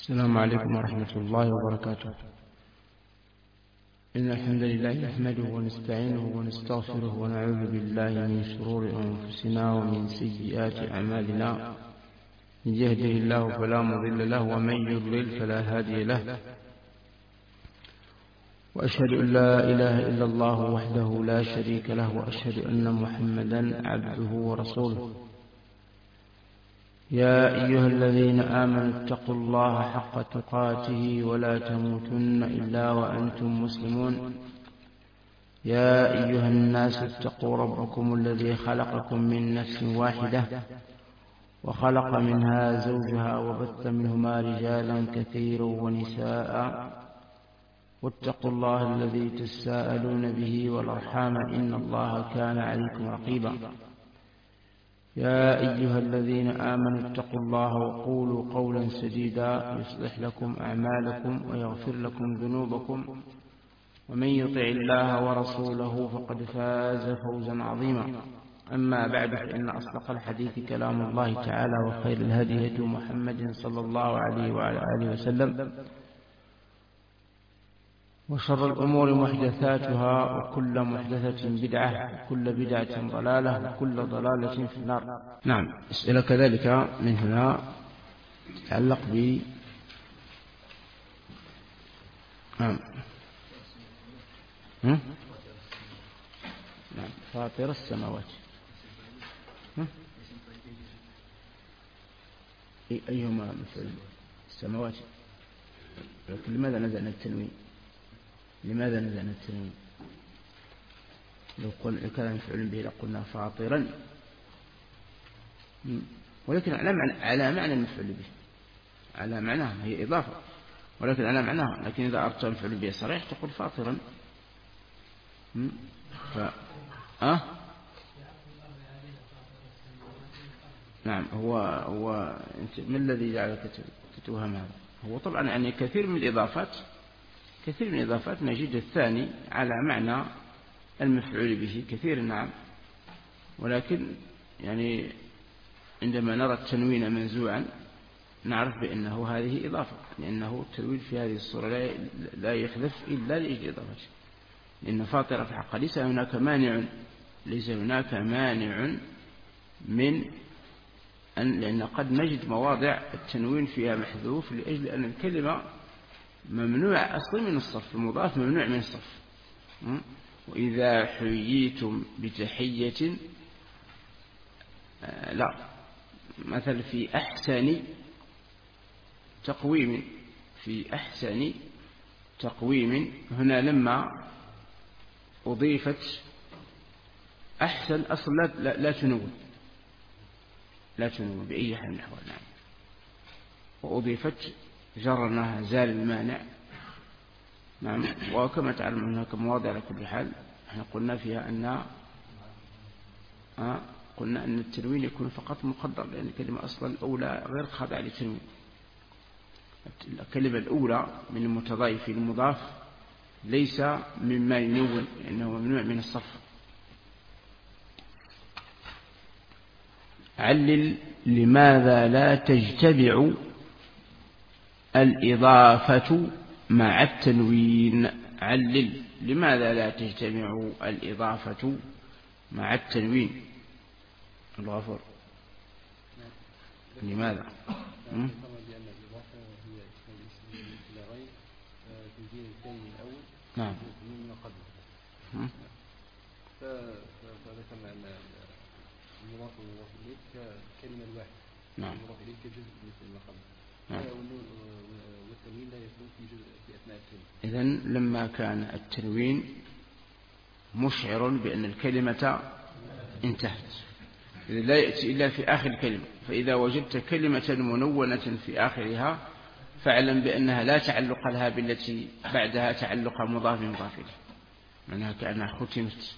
السلام عليكم ورحمة الله وبركاته. إن الحمد لله نحمده ونستعينه ونستغفره ونعوذ بالله من شرور أنفسنا ومن سيئات أعمالنا. من يهده الله فلا مضل له ومن يضلل فلا هادي له، وأشهد أن لا إله إلا الله وحده لا شريك له، وأشهد أن محمدا عبده ورسوله. يا أيها الذين آمنوا اتقوا الله حق تقاته ولا تموتن إلا وأنتم مسلمون. يا أيها الناس اتقوا ربكم الذي خلقكم من نفس واحدة وخلق منها زوجها وبث منهما رجالا كثيرا ونساء، واتقوا الله الذي تساءلون به والأرحام إن الله كان عليكم رقيبا. يا أيها الذين آمنوا اتقوا الله وقولوا قولا سديدا يصلح لكم أعمالكم ويغفر لكم ذنوبكم، ومن يطع الله ورسوله فقد فاز فوزا عظيما. أما بعد، فإن أصدق الحديث كلام الله تعالى، وخير الهدي هدي محمد صلى الله عليه وعلى آله وسلم، وشر الأمور محدثاتها، وكل محدثة بدعة، وكل بدعة ضلالة، وكل ضلالة في النار. نعم، أسئلة كذلك من هنا تتعلق ب نعم فاطر السماوات. أيهما مثل السماوات؟ لكن لماذا نزعنا التنوين؟ لماذا نزعنا التنوين؟ لو كان مفعول به لقلنا فاطرا، ولكن على معنى المفعول به، على معناه، هي إضافة ولكن على معناه. لكن إذا أردت المفعول به صريح تقول فاطرا. نعم، هو ما الذي جعلك تتوهم هذا؟ هو طبعا يعني كثير من الإضافات نجد الثاني على معنى المفعول به كثير، نعم. ولكن يعني عندما نرى التنوين منزوعا نعرف بأنه هذه إضافة، لأنه التنوين في هذه الصورة لا يحذف إلا لأجل إضافته، لأن فاطرة في الحق ليس هناك مانع من لأن قد نجد مواضع التنوين فيها محذوف لأجل أن الكلمة ممنوع أصلا من الصرف، المضاف ممنوع من الصرف. وإذا حييتم بتحية، لا، مثل في أحسن تقويم، هنا لما أضيفت أحسن أصل لا تنون بأي حال من الأحوال، نعم. وأضيفت جرناها زال المانع، نعم. وكما تعلم هناك مواضع على كل حال احنا قلنا فيها قلنا أن التنوين يكون فقط مقدر، لأن الكلمة أصلا الأولى غير خاضعة للتنوين. الكلمة الأولى من المتضايف المضاف ليس مما ينون، لأنه ممنوع من الصرف. علل لماذا لا تجتمع الإضافة مع التنوين؟ علل لماذا لا تجتمع الإضافة مع التنوين؟ الغفور، لماذا؟ نعم. فذكرنا أن المضاف والمضاف إليه ككلمة الواحدة، نعم. المضاف إليه كجزء مثل ما قبل، والتنوين لا يكون في جزء في أثناء الكلمة. إذن لما كان التنوين مشعر بأن الكلمة انتهت، إذن لا يأتي إلا في آخر الكلمة. فإذا وجدت كلمة منونة في آخرها فاعلم بأنها لا تعلق لها بالتي بعدها تعلق مضاف مضاف إليه، معناها كأنها ختمت.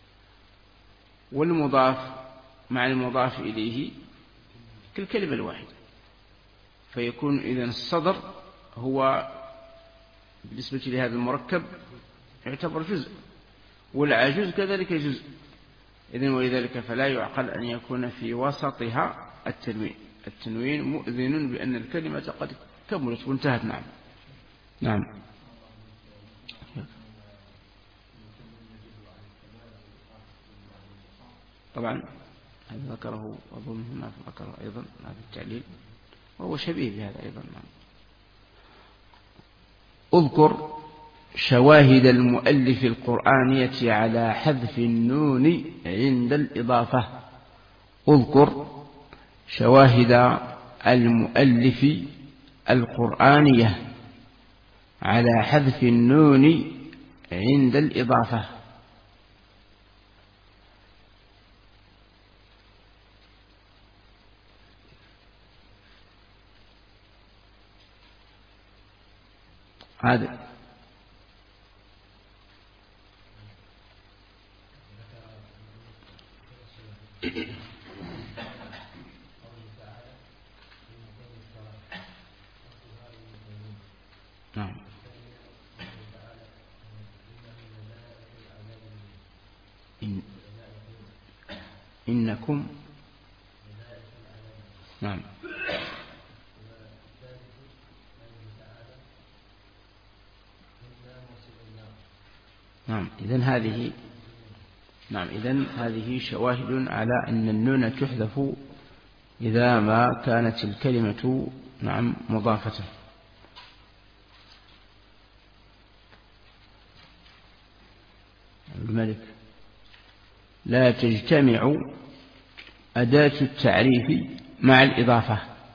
والمضاف مع المضاف إليه كالكلمة الواحدة، فيكون إذن الصدر هو بالنسبة لهذا المركب يعتبر جزء، والعجوز كذلك جزء. إذن ولذلك فلا يعقل أن يكون في وسطها التنوين. التنوين مؤذن بأن الكلمة قد كملت وانتهت. نعم. نعم. طبعا هذا ذكره أظن هنا ذكره أيضا في التعليل وهو شبيه بهذا أيضا. نعم. اذكر شواهد المؤلف القرآنية على حذف النون عند الإضافة. اذكر شواهد المؤلف القرآنية على حذف النون عند الإضافة. هذا نعم. إنكم نعم. نعم. إذن هذه شواهد على أن النون تحذف إذا ما كانت الكلمة نعم مضافة. الملك لا تجتمع أداة التعريف مع الإضافة.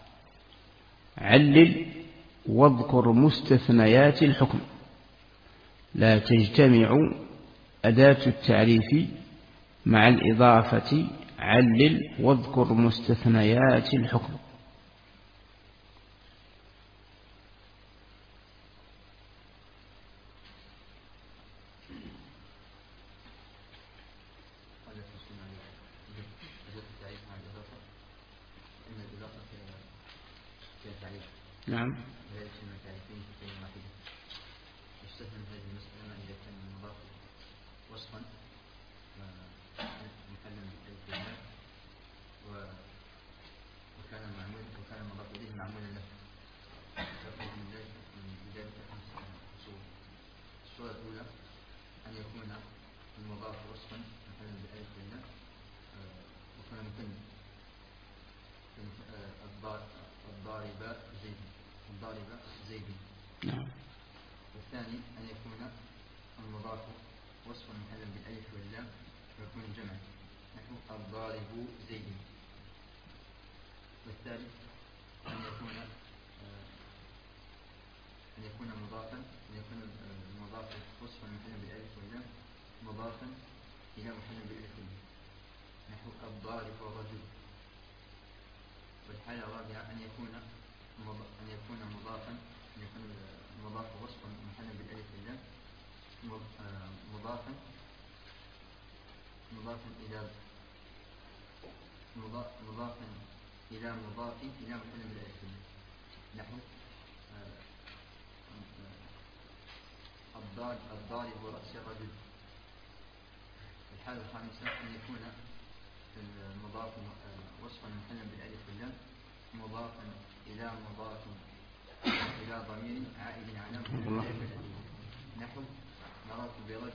علل واذكر مستثنيات الحكم. لا تجتمع أداة التعريف مع الإضافة. علل واذكر مستثنيات الحكم. نعم. الصورة الأولى أن يكون المضاف وصفا مثلا بألف واللام وكان مثل الضارب زيد. نعم. والثاني أن يكون المضاف وصفا محلا بالألف واللام ويكون جمع نحو الضارب زيد. والثالث أن يكون مضافا المضاف وصفا محلا بالألف واللام مضافا إلى محل بالألف واللام نحو الضارب والرجل. والحالة الرابعة أن يكون المضاف وصفا محلا بالألف واللام مضافا إلى مضاف إلى محل بالألف واللام نحو الضارب ورأس الرجل. الحالة الخامسة أن يكون المضاف وصفا محلا بالألف واللام مضافا إلى ضمير عائد على نحو مررت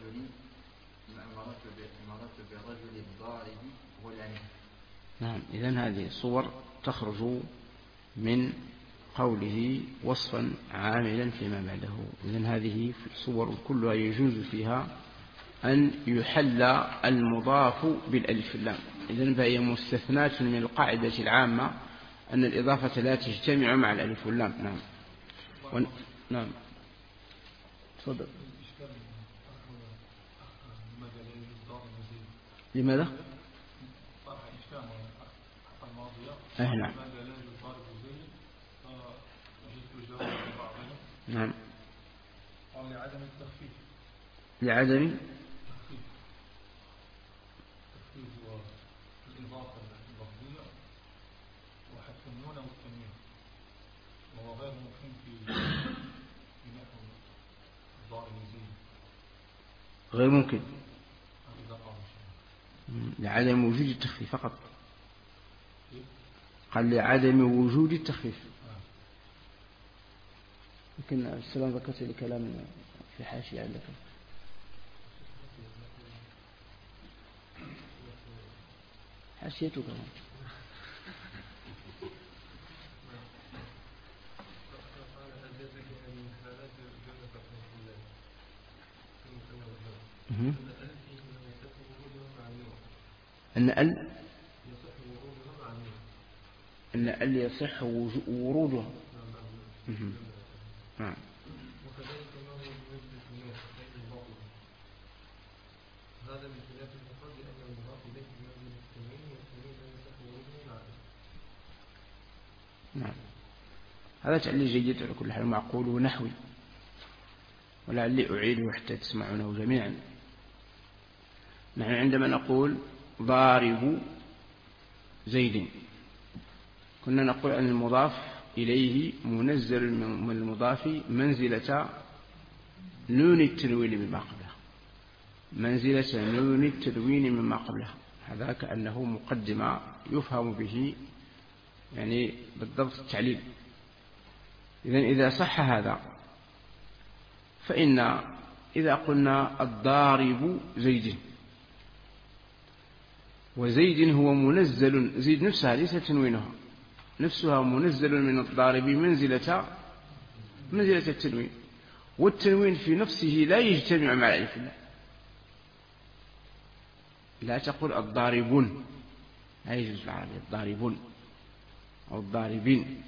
برجل الضارب غلام. نعم. إذن هذه الصور تخرج من قوله وصفا عاملا فيما بعده. إذن هذه الصور كلها يجوز فيها أن يحل المضاف بالألف واللام. إذن فهي مستثناة من القاعدة العامة أن الإضافة لا تجتمع مع الألف واللام. نعم. نعم. تفضل. لماذا؟ نعم. نعم. لعدم التخفيف. لعدم التخفيف والإضافة اللفظية وحذف النون والتنوين وهو غير ممكن في نحو الضارب زيد. غير ممكن لعدم وجود التخفيف فقط. قال لعدم وجود التخفيف. يمكن السلام ذكرت لي كلام في حاشية عندك. حاشيته كمان. أن ال يصح ورودها. نعم. هذا من خلاف المفرد لأن المضاف إليه بمبني التنوين والتنوين لا يصح وروده العدد. نعم. هذا تعليل جيد على كل حال، معقول ونحوي، ولعلي أعيده حتى تسمعونه جميعا. نحن عندما نقول ضارب زيد كنا نقول أن المضاف إليه منزل من المضاف منزلة نون التنوين مما قبله، منزلة نون التنوين مما قبله. هذا كأنه مقدمة يفهم به يعني بالضبط التعليل. إذا صح هذا فإن إذا قلنا الضارب زيد، وزيد هو منزل، زيد نفسها ليس تنوينها، نفسها منزل من الضارب منزلة التنوين، والتنوين في نفسه لا يجتمع مع الألف. لا تقول الضاربون، لا يجوز العربي الضاربون أو الضاربين.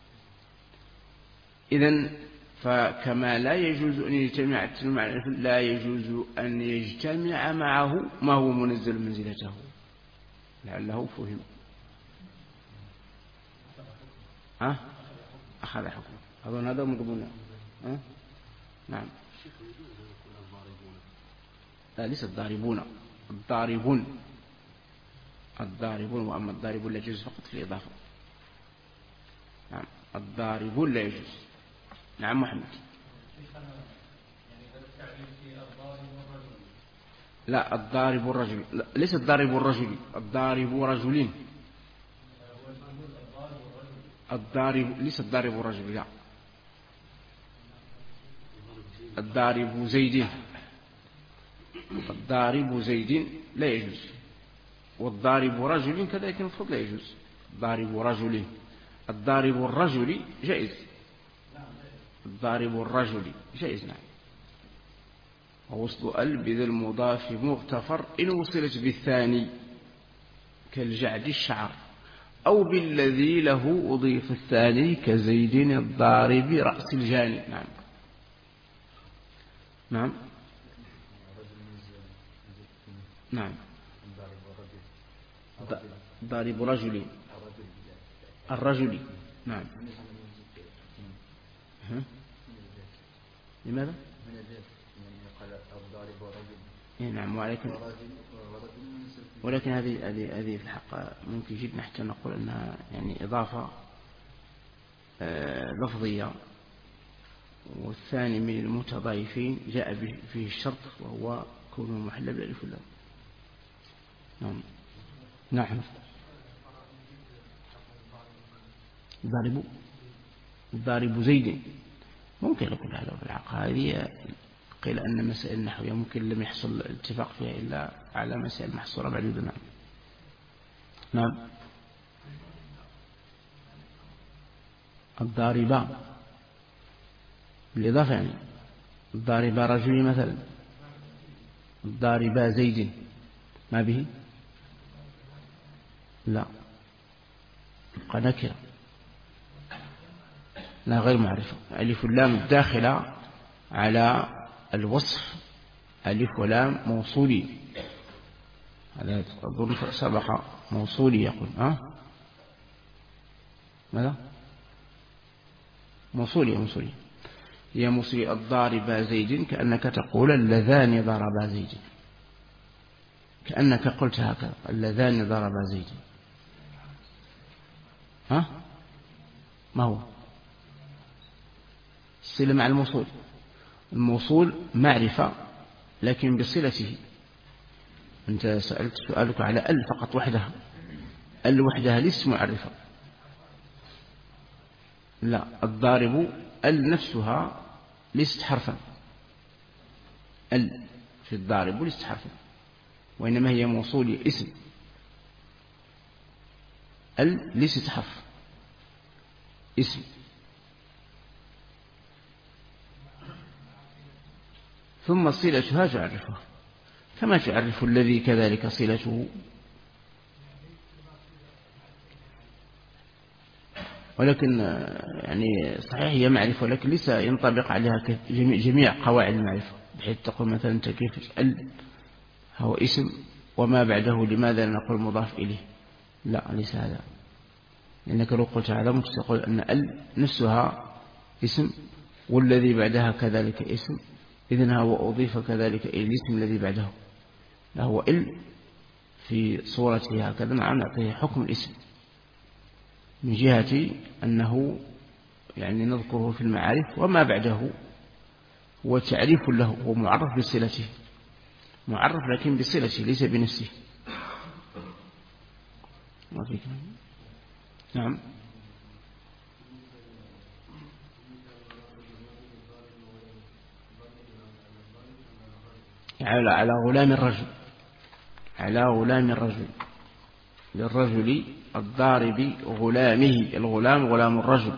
إذن فكما لا يجوز أن يجتمع التنوين مع الألف، لا يجوز أن يجتمع معه ما هو منزل منزلته، لعله فهم. أخذ حكم أظن هذا مضمون. نعم. لا ليس الضاربون، الضاربون، وأما الضاربون لا يجوز فقط في الإضافة. نعم الضاربون لا يجوز. نعم محمد. لا الضارب الرجل، لا ليس الضارب الرجل، الضارب رجلين. الضارب ليس الضارب الرجل، لا الضارب زيد، الضارب زيد لا يجوز، والضارب رجل كذلك المفروض لا يجوز. الضارب رجل، الضارب الرجل جائز، الضارب الرجل جائز. نعم. ووصل ال بذا المضاف مغتفر إن وصلت بالثاني كالجعد الشعر، أو بالذي له أضيف الثاني كزيد الضارب رأس الجاني. نعم. نعم. نعم. ضارب رجل، الرجل. نعم. لماذا؟ نعم. ولكن هذه في الحق ممكن جدا حتى نقول أنها يعني إضافة لفظية، والثاني من المتضايفين جاء فيه الشرط وهو كونه محل بالألف واللام. نعم. نعم. الضارب زيد ممكن يقول هذا في الحق. هذه قيل أن مسائل النحوية ممكن لم يحصل الاتفاق فيها إلا على مسائل محصورة بعد. نعم. نعم. الضاربة بالإضافة يعني الضاربة رجل مثلا، الضاربة زيد ما به؟ لا يبقى نكرة، لا غير معرفة. ألف اللام الداخلة على الوصف ألف ولام موصولي، هذا أظن سبق موصولي يقول ماذا؟ موصولي هي موصولي. الضارب زيد كأنك تقول اللذان ضربا زيد، كأنك قلت هكذا اللذان ضربا زيد. ما هو الصلة مع الموصول؟ الموصول معرفة لكن بصلته. أنت سألت سؤالك على ال فقط وحدها، ال وحدها ليس معرفة. لا الضارب ال نفسها ليست حرفا، ال في الضارب وليست حرفا، وإنما هي موصول اسم. ال ليست حرف، اسم. ثم صلتها تعرفها كما تعرف الذي كذلك صلته. ولكن يعني صحيح هي معرفة، ولكن ليس ينطبق عليها جميع قواعد المعرفة، بحيث تقول مثلا أنت كيف ال هو اسم وما بعده لماذا نقول مضاف إليه؟ لا، ليس هذا، لأنك لو قلت هذا ممكن تقول أن ال نفسها اسم والذي بعدها كذلك اسم، إذن هو أضيف كذلك إلى الاسم الذي بعده. لا، هو ال في صورته هكذا نعم نعطيه حكم الاسم من جهة أنه يعني نذكره في المعارف، وما بعده هو تعريف له ومعرف بصلته، معرف لكن بصلته ليس بنفسه. ما فيك. نعم. على غلام الرجل، على غلام الرجل، للرجل الضارب غلامه، الغلام غلام الرجل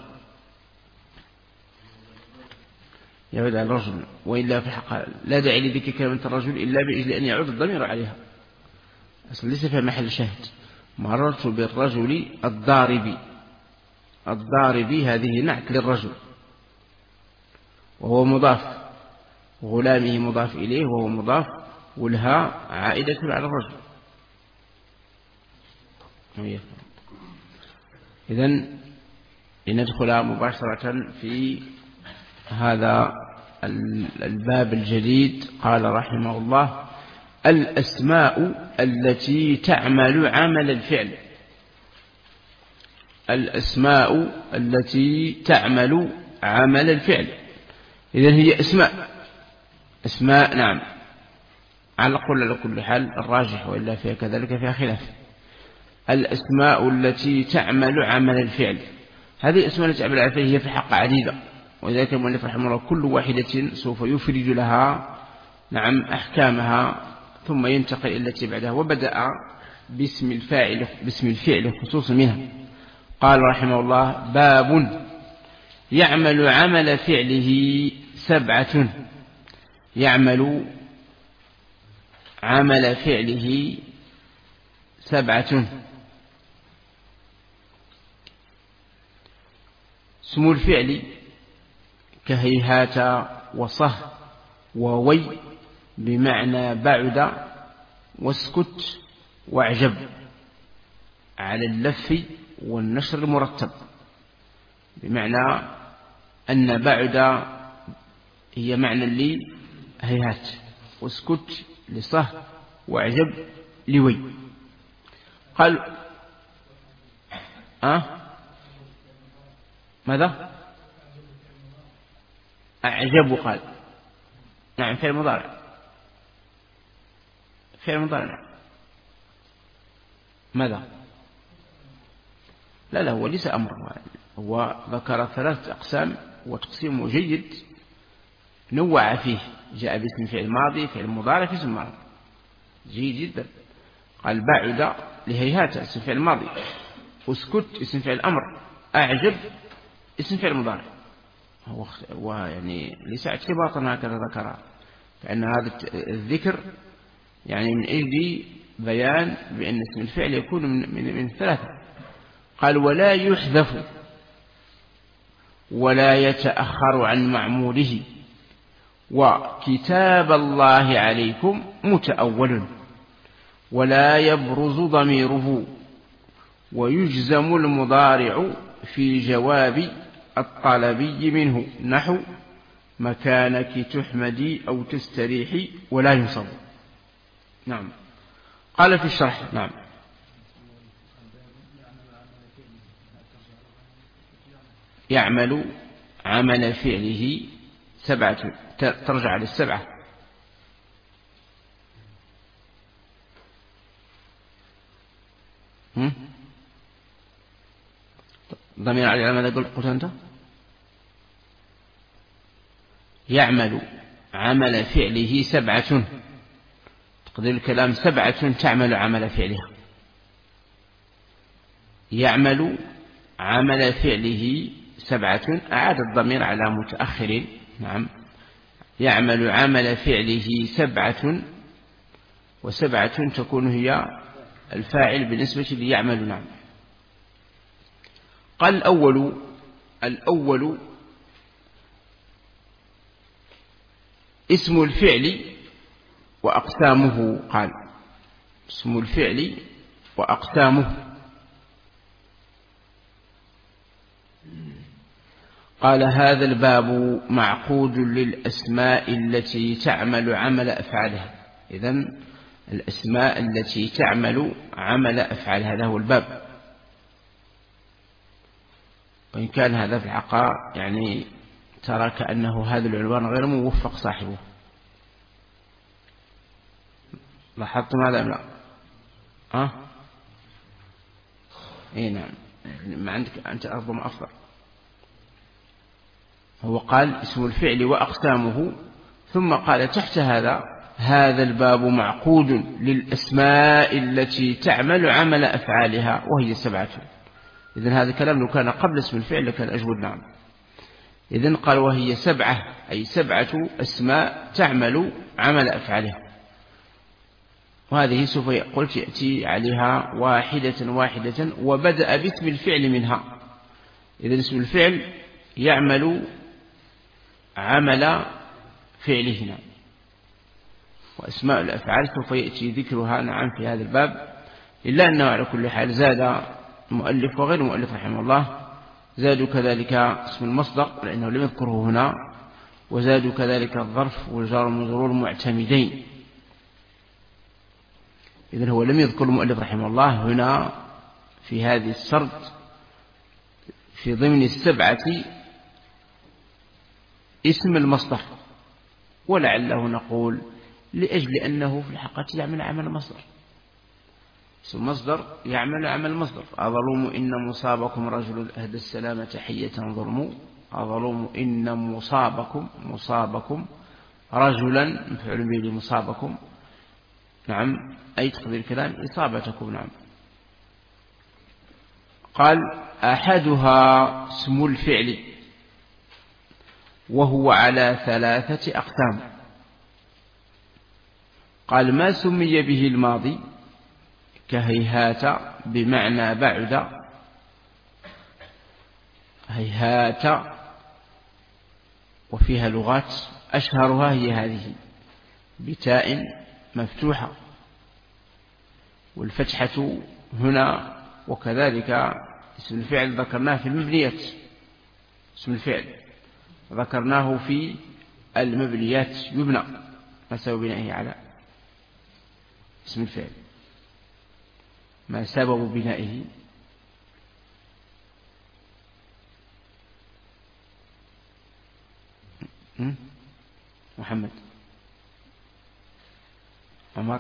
يعود على الرجل، وإلا في حق لا داعي لذكر كلمة الرجل إلا بإجل أن يعود الضمير عليها، أصلا ليس في محل شاهد. مررت بالرجل الضارب، الضارب هذه نعت للرجل وهو مضاف، غلامه مضاف إليه وهو مضاف، والها عائدة على الرجل. إذن لندخل مباشرة في هذا الباب الجديد. قال رحمه الله: الأسماء التي تعمل عمل الفعل. الأسماء التي تعمل عمل الفعل، إذن هي أسماء نعم، على كل حال الراجح، وإلا فيها كذلك فيها خلاف. الأسماء التي تعمل عمل الفعل، هذه الأسماء التي تعمل عمل الفعل هي في الحق عديدة، وذلك المؤلف رحمه الله كل واحدة سوف يفرد لها نعم أحكامها، ثم ينتقل إلى التي بعدها، وبدأ باسم الفعل خصوصا منها. قال رحمه الله: باب يعمل عمل فعله 7. يعمل عمل فعله 7. اسم الفعل كهيهات وصه ووي بمعنى بعد واسكت واعجب، على اللف والنشر المرتب، بمعنى أن بعد هي معنى لي هيهات، واسكت لصه واعجب لوي. قال ماذا؟ أعجب. قال نعم فعل مضارع، فعل مضارع. ماذا؟ لا هو ليس أمر، هو ذكر 3 أقسام وتقسيم جيد نوع فيه، جاء باسم فعل ماضي، فعل مضارع، في اسم ماضي، جيد جدا. قال بعد لهيهات اسم فعل ماضي، اسكت اسم فعل أمر، أعجب اسم فعل مضارع. هو يعني ليس اعتباطا هكذا ذكرها، فإن هذا الذكر يعني من أجل بيان بأن اسم الفعل يكون من 3. قال: ولا يحذف ولا يتأخر عن معموله، وكتاب الله عليكم متأول، ولا يبرز ضميره، ويجزم المضارع في جواب الطلبي منه، نحو مكانك تحمدي أو تستريحي، ولا ينصب. نعم. قال في الشرح. نعم. يعمل عمل فعله 7، ترجع لل7. ضمير على ماذا قلت أنت؟ يعمل عمل فعله 7، تقدير الكلام 7 تعمل عمل فعلها. يعمل عمل فعله 7، أعاد الضمير على متأخر. نعم، يعمل عمل فعله 7، و7 تكون هي الفاعل بالنسبة ليعمل. نعم. قال الأول اسم الفعل وأقسامه. قال اسم الفعل وأقسامه. قال هذا الباب معقود للأسماء التي تعمل عمل أفعالها. إذن الأسماء التي تعمل عمل أفعال، هذا هو الباب. وإن كان هذا في الحقيقة يعني ترى كأنه هذا العنوان غير موفق صاحبه. لاحظتم هذا أم لا؟ إيه نعم، ما عندك أنت أرضم أفضل. هو قال اسم الفعل وأقسامه، ثم قال تحت هذا الباب معقود للأسماء التي تعمل عمل أفعالها وهي 7. إذن هذا الكلام لو كان قبل اسم الفعل لكان أجود. نعم. إذن قال وهي 7، أي 7 أسماء تعمل عمل أفعالها. وهذه سوف قلت يأتي عليها واحدة واحدة، وبدأ باسم الفعل منها. إذن اسم الفعل يعمل عمل فعله. نعم. وأسماء الأفعال سوف يأتي ذكرها نعم في هذا الباب، إلا أنه على كل حال زاد المؤلف وغير المؤلف رحمه الله، زادوا كذلك اسم المصدر لأنه لم يذكره هنا، وزادوا كذلك الظرف والجار والمجرور معتمدين. إذن هو لم يذكر المؤلف رحمه الله هنا في هذه السرد في ضمن 7 اسم المصدر، ولعله نقول لأجل أنه في الحقيقة يعمل عمل مصدر. اسم المصدر يعمل عمل مصدر. أظلم إن مصابكم رجل أهدى السلامة تحية ظلم. أظلم إن مصابكم رجلا مفعول به لمصابكم. نعم، أي تقدير الكلام إصابتكم. نعم. قال أحدها اسم الفعل وهو على 3 أقسام. قال ما سمي به الماضي كهيهات بمعنى بعد. هيهات وفيها لغات، أشهرها هي هذه بتاء مفتوحة، والفتحة هنا. وكذلك اسم الفعل ذكرناه في المبنيات. اسم الفعل ذكرناه في المبنيات يبنى. ما سبب بنائه على اسم الفعل؟ ما سبب بنائه؟ محمد عمر.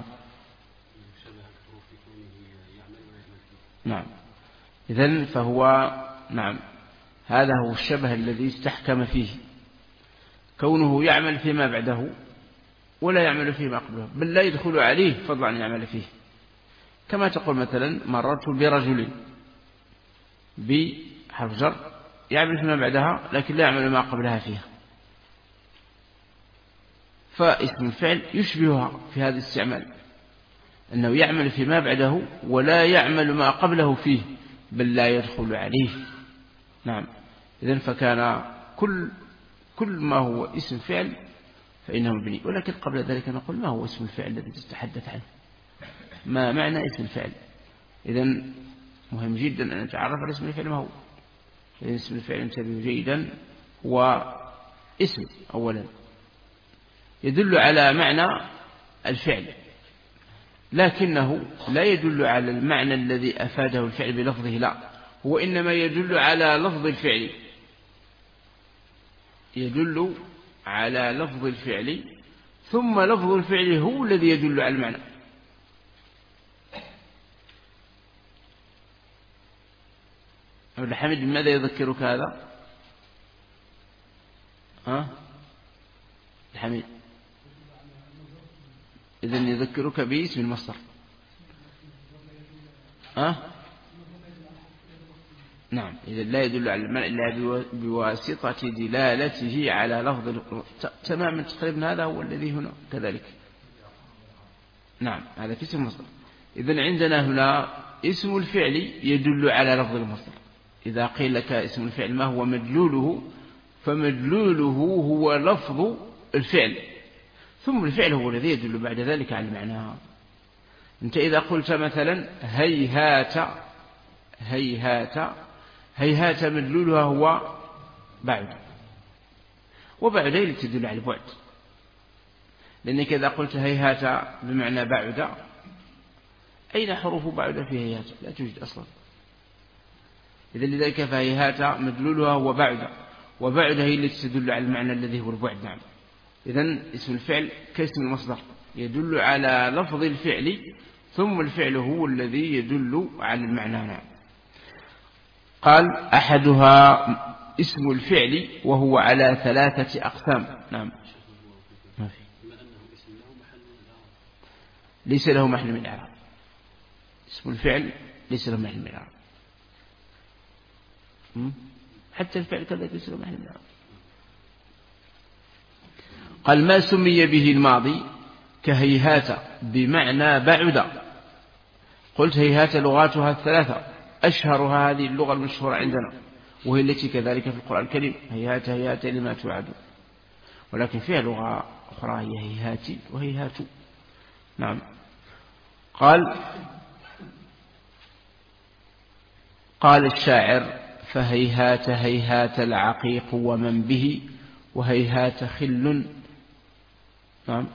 نعم. إذن فهو نعم هذا هو الشبه الذي استحكم فيه، كونه يعمل فيما بعده ولا يعمل فيما قبله، بل لا يدخل عليه فضلا عن يعمل فيه. كما تقول مثلا مررت برجل بحرف جر يعمل فيما بعدها لكن لا يعمل ما قبلها فيها، فاسم الفعل يشبهها في هذا الاستعمال، أنه يعمل فيما بعده ولا يعمل ما قبله فيه، بل لا يدخل عليه. نعم. إذن فكان كل ما هو اسم فعل فإنه مبني. ولكن قبل ذلك نقول ما هو اسم الفعل الذي تتحدث عنه؟ ما معنى اسم الفعل؟ إذن مهم جدا أن نتعرف على اسم الفعل ما هو. إذن اسم الفعل انتبهوا جيدا، هو اسم أولا يدل على معنى الفعل، لكنه لا يدل على المعنى الذي أفاده الفعل بلفظه، لا، هو إنما يدل على لفظ الفعل، يدل على لفظ الفعل، ثم لفظ الفعل هو الذي يدل على المعنى. أبو حميد ماذا يذكرك هذا؟ حميد. إذن يذكرك باسم المصدر. نعم، إذا لا يدل على المعنى إلا بواسطة دلالته على لفظ تماما تقريبا. هذا هو الذي هنا كذلك. نعم، هذا في اسم المصدر. إذن عندنا هنا اسم الفعل يدل على لفظ المصدر. إذا قيل لك اسم الفعل ما هو مدلوله، فمدلوله هو لفظ الفعل، ثم الفعل هو الذي يدل بعد ذلك على المعنى. أنت إذا قلت مثلا هيهات، هيهات، هيهات مدلولها هو بعد، وبعد هي تدل على البعد، لأنك إذا قلت هيهات بمعنى بعد، أين حروف بعد في هيهات؟ لا توجد أصلا. إذا لذلك فهيهات مدلولها هو بعد، وبعد هي التي تدل على المعنى الذي هو البعد. نعم، إذن اسم الفعل كاسم المصدر يدل على لفظ الفعل، ثم الفعل هو الذي يدل على المعنى. نعم. قال أحدها اسم الفعل وهو على 3 أقسام. نعم، ما في. ليس له محل من الإعراب. اسم الفعل ليس له محل من الإعراب، حتى الفعل كذلك ليس له محل من الإعراب. قال ما سمي به الماضي كهيهات بمعنى بعد. قلت هيهات لغاتها 3، أشهرها هذه اللغة المشهورة عندنا، وهي التي كذلك في القرآن الكريم هيهات هيهات لما توعدون، ولكن فيها لغة أخرى هي هيهات وهيهات. نعم. قال الشاعر فهيهات هيهات العقيق ومن به، وهيهات خل. نعم،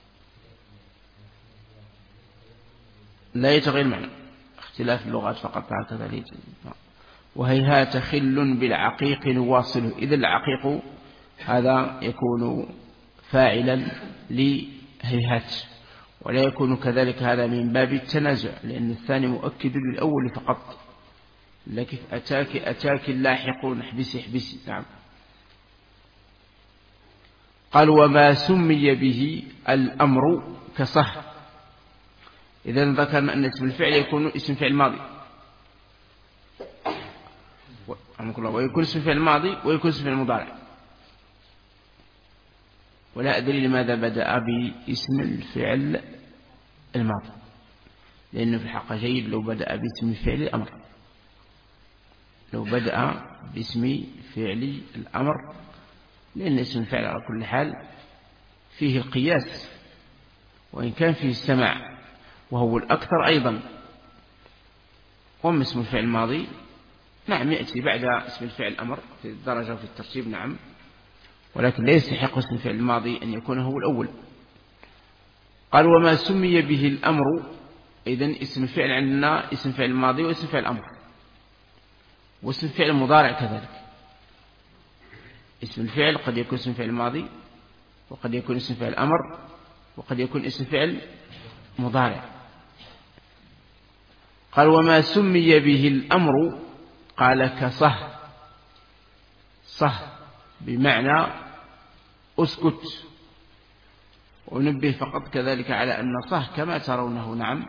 لا يتغير معنى، اختلاف اللغات فقط هكذا ليس. وهيهات خل بالعقيق نواصله. إذا العقيق هذا يكون فاعلا لهيهات، ولا يكون كذلك هذا من باب التنازع، لأن الثاني مؤكد للأول فقط. لكن أتاك اللاحقون احبسي احبسي. نعم. قال وما سمي به الأمر كصح. إذا ذكرنا أن اسم الفعل يكون اسم فعل ماضي، ويكون اسم فعل ماضي ويكون اسم فعل مضارع. ولا أدري لماذا بدأ باسم الفعل الماضي، لأنه في الحقيقة جيد لو بدأ باسم فعل الأمر، لو بدأ باسم فعل الأمر، لأن اسم الفعل على كل حال فيه القياس، وإن كان فيه السماع وهو الأكثر أيضا. وأما اسم الفعل الماضي نعم يأتي بعد اسم الفعل الأمر في الدرجة وفي الترتيب. نعم، ولكن لا يستحق اسم الفعل الماضي أن يكون هو الأول. قال وما سمي به الأمر. إذن اسم الفعل عندنا اسم فعل الماضي واسم فعل الأمر، واسم الفعل المضارع كذلك. اسم الفعل قد يكون اسم فعل ماضي، وقد يكون اسم فعل الأمر، وقد يكون اسم فعل مضارع. قال وما سمي به الأمر قال كصه. صه بمعنى أسكت. ونبه فقط كذلك على أن صه كما ترونه نعم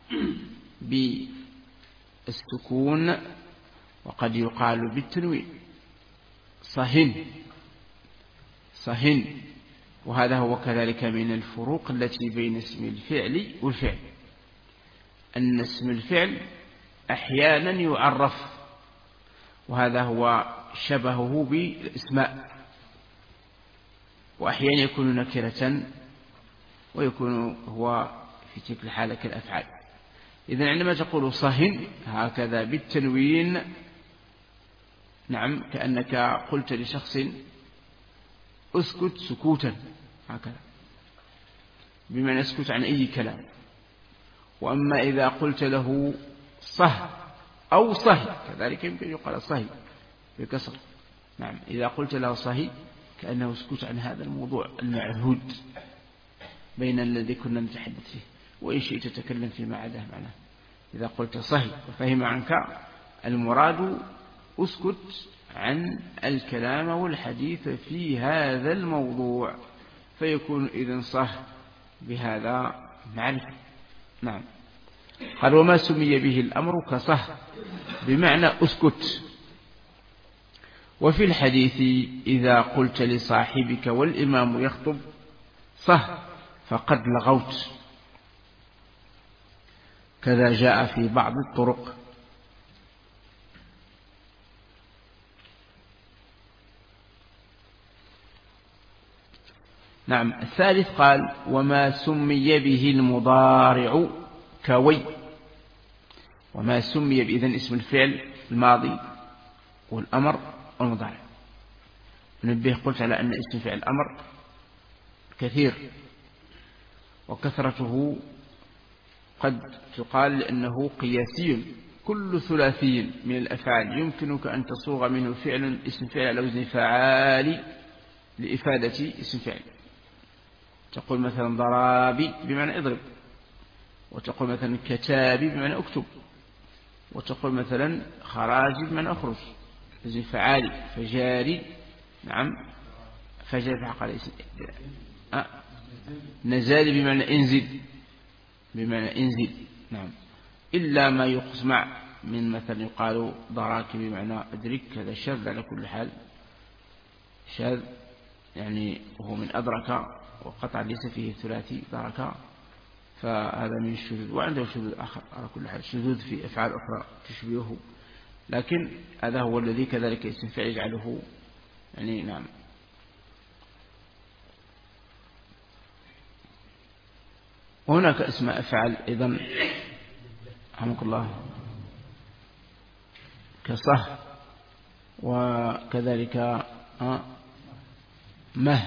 بالسكون، وقد يقال بالتنوين صهن صهن. وهذا هو كذلك من الفروق التي بين اسم الفعل والفعل، أن اسم الفعل أحيانا يعرف، وهذا هو شبهه بالاسماء، وأحيانا يكون نكرة ويكون هو في تلك الحالة كالأفعال. إذن عندما تقول صهن هكذا بالتنوين نعم كأنك قلت لشخص اسكت سكوتا هكذا، بمعنى اسكت عن أي كلام. وأما إذا قلت له صه أو صهي كذلك يمكن يقال صهي بكسر. نعم، إذا قلت له صهي كأنه اسكت عن هذا الموضوع المعهود بين الذي كنا نتحدث فيه، وإن شئت تتكلم فيما عداه معناه. إذا قلت صهي وفهم عنك المراد اسكت عن الكلام والحديث في هذا الموضوع. فيكون إذن صح بهذا معرفة. نعم. قال وما سمي به الأمر كصح بمعنى أسكت. وفي الحديث إذا قلت لصاحبك والإمام يخطب صح فقد لغوت، كذا جاء في بعض الطرق. نعم. الثالث قال وما سمي به المضارع كوي. وما سمي بإذن اسم الفعل الماضي والأمر والمضارع. نبه قلت على أن اسم فعل الأمر كثير، وكثرته قد تقال لأنه قياسي. كل ثلاثي من الأفعال يمكنك أن تصوغ منه فعل اسم فعل على وزن فعال لإفادة اسم فعل. تقول مثلا ضرابي بمعنى اضرب، وتقول مثلا كتابي بمعنى اكتب، وتقول مثلا خراجي بمعنى اخرج وزن فعالي. فجاري نعم فجاري في حق الاسم. نزالي بمعنى انزل، بمعنى انزل. نعم. إلا ما يقسمع من مثلا يقال ضراك بمعنى أدرك، هذا شاذ على كل حال، شاذ يعني هو من أدرك وقطع ليس فيه ثلاثي درك، فهذا من الشذوذ. وعنده شذوذ آخر على كل حال، شذوذ في أفعال أخرى تشبهه، لكن هذا هو الذي كذلك اسم فعل يجعله يعني. نعم. وهناك اسماء أفعال أيضا رحمك الله كصح، وكذلك مه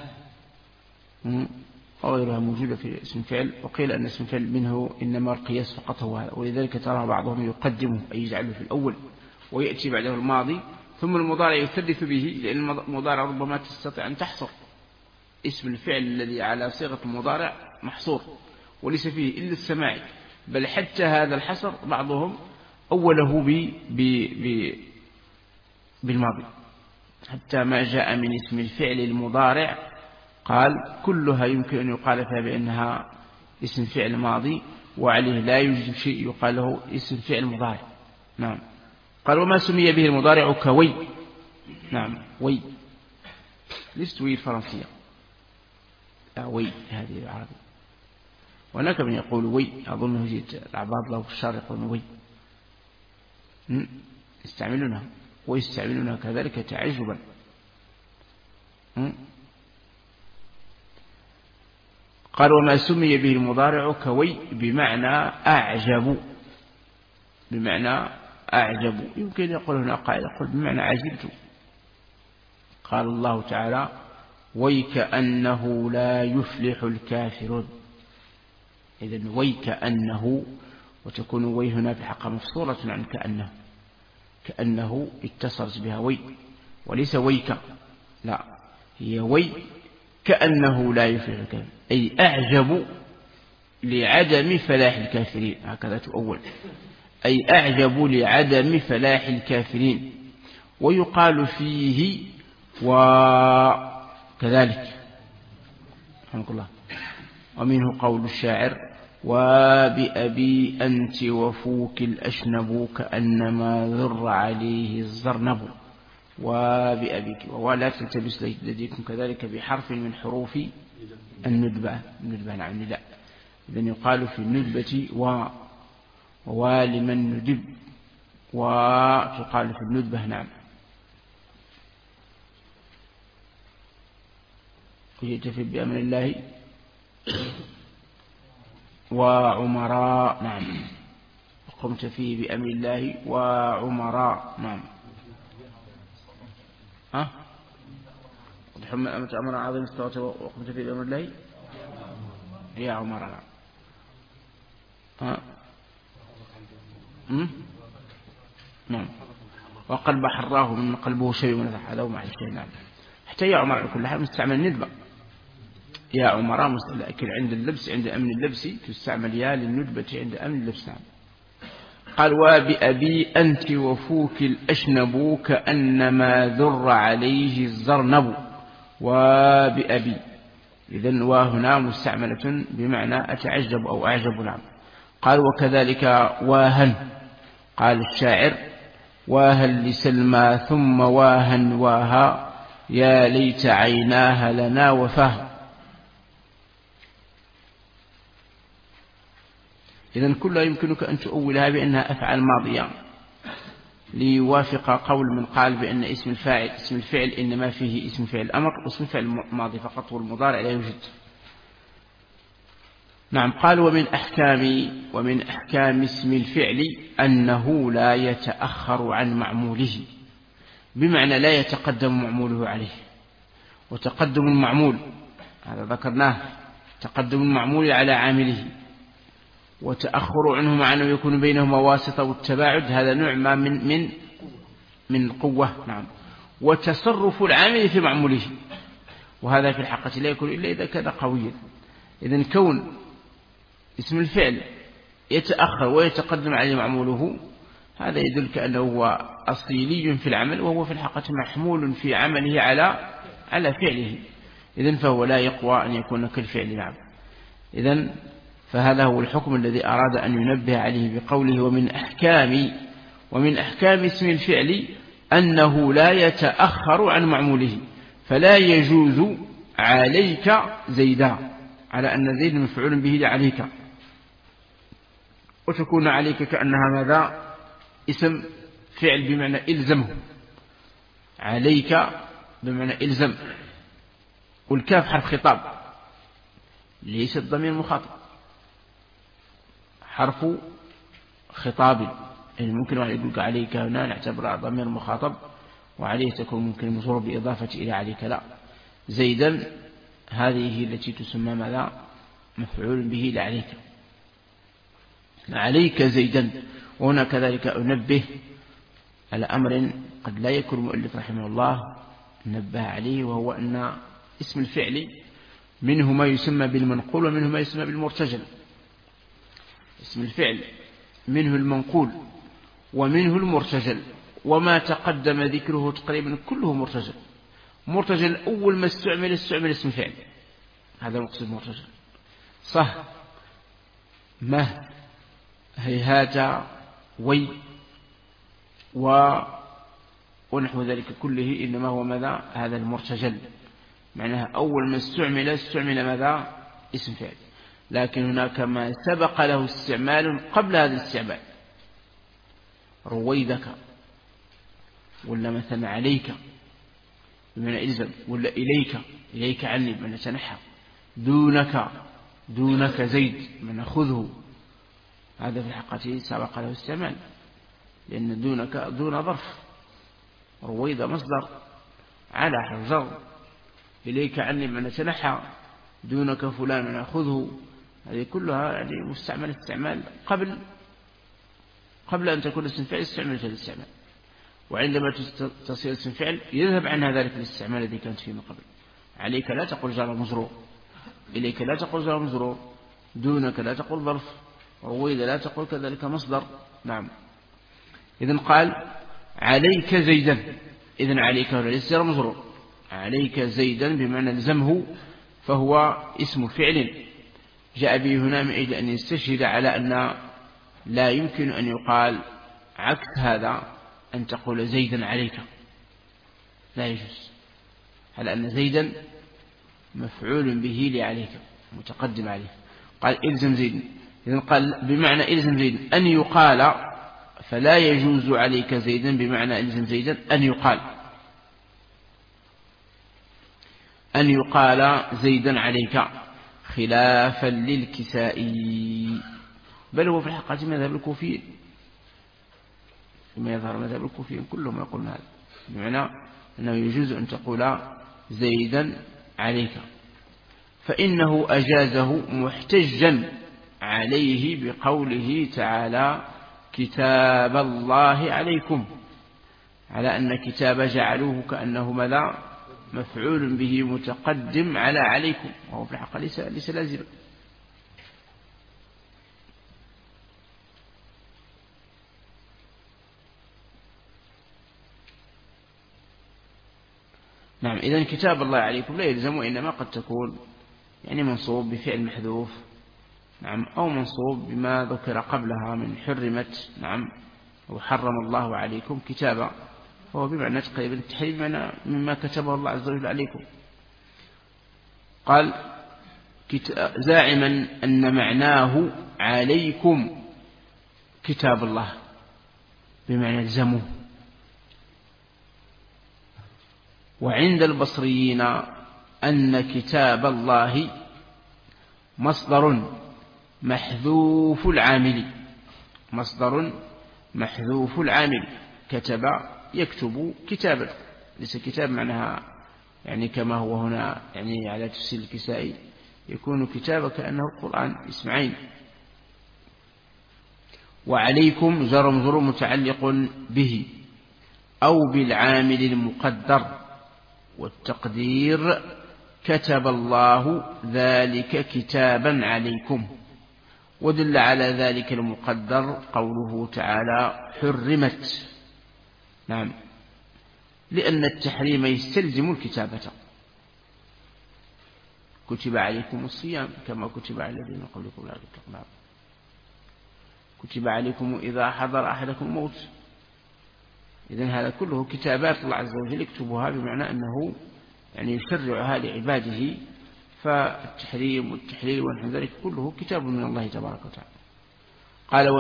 وغيرها موجودة في اسم فعل. وقيل أن اسم فعل منه إنما القياس فقط هو هذا، ولذلك ترى بعضهم يقدمه أي يجعله في الأول ويأتي بعده الماضي ثم المضارع يثلث به، لأن المضارع ربما تستطيع أن تحصر اسم الفعل الذي على صيغة المضارع محصور وليس فيه إلا السماعي، بل حتى هذا الحصر بعضهم أوله بالماضي، حتى ما جاء من اسم الفعل المضارع قال كلها يمكن أن يقال فيها بأنها اسم فعل ماضي، وعليه لا يوجد شيء يقال له اسم فعل مضارع. نعم. قال وما سمي به المضارع كوي. نعم. وي لست وي الفرنسية، وي هذه العربية. وهناك من يقول وي، أظنه جيت العباد له في الشارع يقولون وي، يستعملونها ويستعملونها كذلك تعجبا. قال وما سمي به المضارع كوي بمعنى أعجب، بمعنى أعجب. يمكن يقول هنا قائل يقول بمعنى عجبت. قال الله تعالى ويكأنه لا يفلح الكافرون. إذن ويكأنه، وتكون وي هنا في حق مفصولة عن كأنه، كأنه اتصلت بها وي وليس ويك، لا هي وي كأنه لا يفلح الكافرون، أي أعجب لعدم فلاح الكافرين، هكذا تؤول، أي أعجب لعدم فلاح الكافرين. ويقال فيه وكذلك رحمك الله. ومنه قول الشاعر وبأبي أنت وفوك الأشنب كأنما ذر عليه الزرنب. وبأبيك، ولا تلتبس لديكم كذلك بحرف من حروف الندبة. الندبة نعم نداء. إذن يقال في الندبة ووالمن ندب، وتقال في الندبة. نعم. ويتفي بأمر الله وعمراء. نعم. وقمت فيه بأمر الله وعمراء. نعم. وتحمل أمة أمر عظيم استوت وقمت فيه بأمر الله يا عمراء. نعم. وقلب حراه من قلبه شيء ونفح هذا ومع الشيء. نعم. حتى يا عمراء كل حال مستعمل ندبة. يا عمراء لكن عند اللبس، عند أمن اللبس تستعمل يا للندبة عند أمن اللبس. نعم. قال وبأبي أنت وفوك الأشنب كأنما ذر عليه الزرنب. وبأبي إذن وهنا مستعملة بمعنى أتعجب أو أعجب. نعم. قال وكذلك واهن. قال الشاعر واهن لسلمى ثم واهن واها يا ليت عيناها لنا وفاه. إذن كلها يمكنك أن تؤولها بأنها أفعال ماضية ليوافق قول من قال بأن اسم الفعل إنما فيه اسم فعل الأمر واسم فعل الماضي فقط والمضارع لا يوجد. نعم. قال ومن أحكام اسم الفعل أنه لا يتأخر عن معموله، بمعنى لا يتقدم معموله عليه. وتقدم المعمول هذا ذكرناه، تقدم المعمول على عامله، وتأخر عنه مع أنه يكون بينهما واسطة والتباعد هذا نوع ما من قوة. نعم. وتصرف العامل في معموله، وهذا في الحقيقة لا يكون إلا إذا كان قويا. إذن كون اسم الفعل يتأخر ويتقدم عليه معموله هذا يدل كأنه هو أصيلي في العمل، وهو في الحقيقة محمول في عمله على فعله. إذن فهو لا يقوى أن يكون كالفعل. نعم. إذن فهذا هو الحكم الذي أراد أن ينبه عليه بقوله ومن أحكام اسم الفعل أنه لا يتأخر عن معموله، فلا يجوز عليك زيدا، على أن زيد مفعول به عليك، وتكون عليك كأنها ماذا اسم فعل بمعنى إلزمه، عليك بمعنى إلزم، والكاف حرف خطاب ليس الضمير مخاطب، حرف خطاب. يعني ممكن واحد يقول عليك هنا نعتبر ضمير مخاطب، وعليه تكون ممكن مجرور بإضافة إلى عليك. لا، زيدا هذه التي تسمى ماذا مفعول به لعليك، عليك زيدا. وهنا كذلك أنبه على أمر قد لا يكون المؤلف رحمه الله نبه عليه، وهو أن اسم الفعل منه ما يسمى بالمنقول ومنه ما يسمى بالمرتجل. اسم الفعل منه المنقول ومنه المرتجل، وما تقدم ذكره تقريبا كله مرتجل. مرتجل أول ما استعمل اسم فعل، هذا مقصود مرتجل. صح، مه، هيهات، وي، ونحو ذلك كله إنما هو ماذا هذا المرتجل، معناها أول ما استعمل ماذا اسم فعل. لكن هناك ما سبق له استعمال قبل هذا الاستعمال، رويدك، ولا مثلا عليك بمعنى إلزم، ولا إليك عني بمعنى تنحى، دونك زيد بمعنى خذه، هذا في الحقيقة سبق له استعمال، لأن دون ظرف، رويد مصدر، على حرف، إليك عني بمعنى تنحى، دونك فلان بمعنى خذه. هذه كلها يعني مستعمل استعمال قبل أن تكون اسم فعل استعملت الاستعمال، وعندما تصير اسم فعل يذهب عنها ذلك الاستعمال الذي كانت فيه من قبل. عليك لا تقول جار مجرور، إليك لا تقول جار مجرور، دونك لا تقول ظرف، رويد لا تقول كذلك مصدر. نعم. إذن قال عليك زيدا، إذن عليك هنا ليس جار مجرور، عليك زيدا بمعنى لزمه، فهو اسم فعل جاء به هنا من أجل أن يستشهد على أن لا يمكن أن يقال عكس هذا، أن تقول زيدا عليك، لا يجوز، على أن زيدا مفعول به لعليك متقدم عليه. قال إلزم زيد، إذن قال بمعنى إلزم زيد أن يقال، فلا يجوز عليك زيدا بمعنى إلزم زيدا أن يقال زيدا عليك، خلافا للكسائي، بل هو في الحقيقة مذهب الكوفيين، كما يظهر مذهب الكوفيين كلهم يقولون هذا، بمعنى أنه يجوز أن تقول زيدا عليك، فإنه أجازه محتجا عليه بقوله تعالى كتاب الله عليكم، على أن كتاب جعلوه كأنه ماذا مفعول به متقدم على عليكم، وهو في الحقيقة ليس لازما. نعم. إذن كتاب الله عليكم لا يلزم، وإنما قد تكون يعني منصوب بفعل محذوف، نعم، أو منصوب بما ذكر قبلها من حرمت، نعم، وحرم الله عليكم كتابا، فهو بمعنى تقريبا التحريم مما كتبه الله عز وجل عليكم. قال زاعما أن معناه عليكم كتاب الله، بمعنى الزموه. وعند البصريين أن كتاب الله مصدر محذوف العامل، مصدر محذوف العامل، كتب يكتب كتابا، ليس كتاب معناها يعني كما هو هنا يعني على تفسير الكسائي يكون كتاب كأنه القرآن اسمعين. وعليكم جر مجرور متعلق به أو بالعامل المقدر، والتقدير كتب الله ذلك كتابا عليكم. ودل على ذلك المقدر قوله تعالى حرمت، نعم، لأن التحريم يستلزم الكتابة. كتب عليكم الصيام كما كتب على الذين من قبلكم لعلكم تتقون. كتب عليكم إذا حضر أحدكم الموت. إذن هذا كله كتابات الله عز وجل يكتبها، بمعنى أنه يعني يشرعها لعباده، فالتحريم والتحليل ونحو ذلك كله كتاب من الله تبارك وتعالى. قال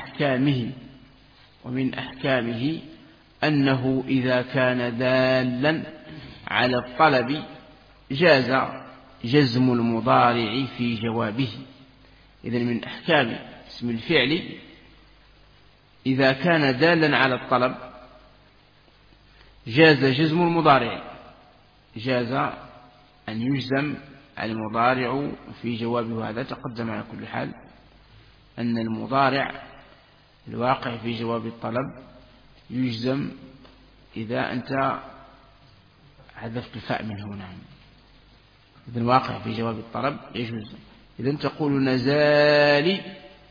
ومن أحكامه أنه إذا كان دالا على الطلب جاز جزم المضارع في جوابه. إذن من أحكام اسم الفعل إذا كان دالا على الطلب جاز جزم المضارع، جاز أن يجزم المضارع في جوابه. هذا تقدم على كل حال أن المضارع الواقع في جواب الطلب يجزم إذا أنت حذفت الفاء منه، نعم، إذا الواقع في جواب الطلب يجوز. إذا تقول نزالي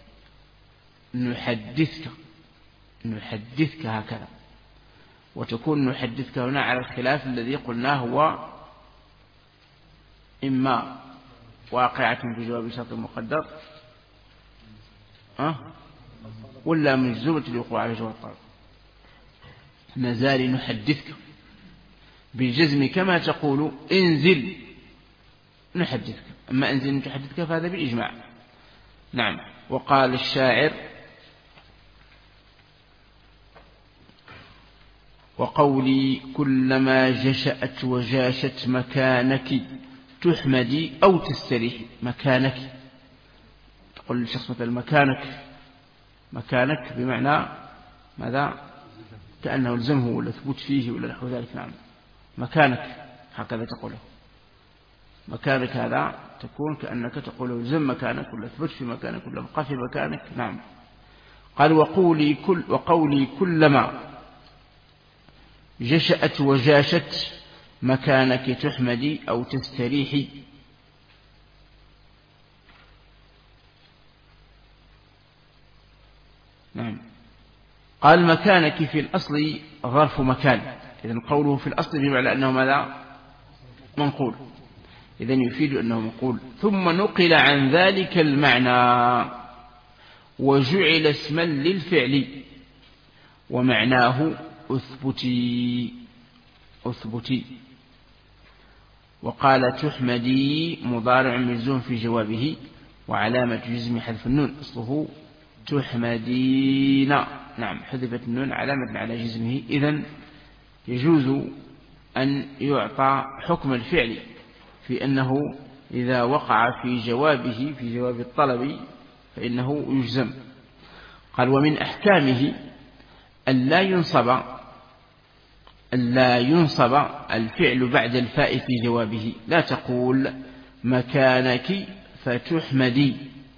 نحدثك هكذا، وتكون نحدثك هنا على الخلاف الذي قلناه هو إما واقعة في جواب شرط مقدر ولا مجزومة الوقوع على جواب الطلب. نزال نحدثك بالجزم كما تقول انزل نحدثك، أما انزل نحدثك فهذا بالإجماع، نعم. وقال الشاعر وقولي كلما جشأت وجاشت مكانك تحمدي أو تستريحي. مكانك تقول للشخص مثلا مكانك بمعنى ماذا؟ كأنه الزمه ولا ثبوت فيه ولا نحو ذلك، نعم. مكانك هكذا تقوله، مكانك هذا تكون كأنك تقوله الزم مكانك ولا ثبت في مكانك ولا بقى في مكانك، نعم. قال وقولي كلما جشأت وجاشت مكانك تحمدي أو تستريحي. نعم. قال مكانك في الأصل ظرف مكان، إذن قوله في الأصل بمعنى أنه ماذا؟ منقول، إذن يفيد أنه منقول. ثم نقل عن ذلك المعنى وجعل اسما للفعل ومعناه أثبتي. وقال تحمدي مضارع مجزوم في جوابه وعلامة جزم حذف النون، أصله تحمدين، نعم، حذفت النون علامة على جزمه. إذن يجوز أن يعطى حكم الفعل في أنه إذا وقع في جوابه في جواب الطلب فإنه يجزم. قال ومن أحكامه ألا ينصب الفعل بعد الفاء في جوابه. لا تقول مكانك فتحمدي،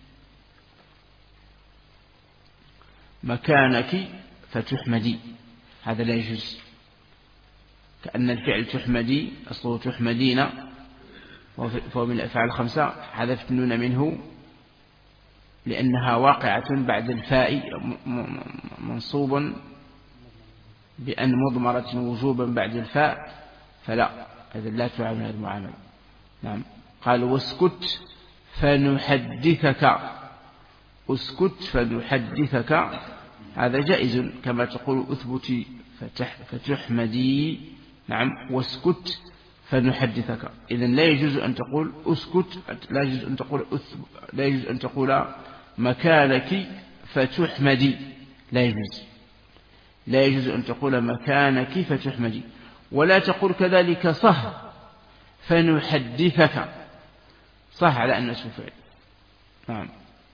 هذا لا يجوز، كأن الفعل تحمدي أصله تحمدين فهو من الأفعال الخمسة، حذفت النون منه لأنها واقعة بعد الفاء منصوب بأن مضمرة وجوبا بعد الفاء، فلا، هذا لا تعامل هذا المعامل، نعم. قال واسكت فنحدثك، اسكت فنحدثك، هذا جائز كما تقول أثبتي فتحمدي. نعم واسكت فنحدثك. إذن لا يجوز أن تقول أسكت، لا يجوز أن تقول لا يجوز أن تقول مكانك فتحمدي، لا يجوز، لا يجوز أن تقول مكانك فتحمدي. ولا تقول كذلك صح فنحدثك، صح على أن اسم فعل. نعم.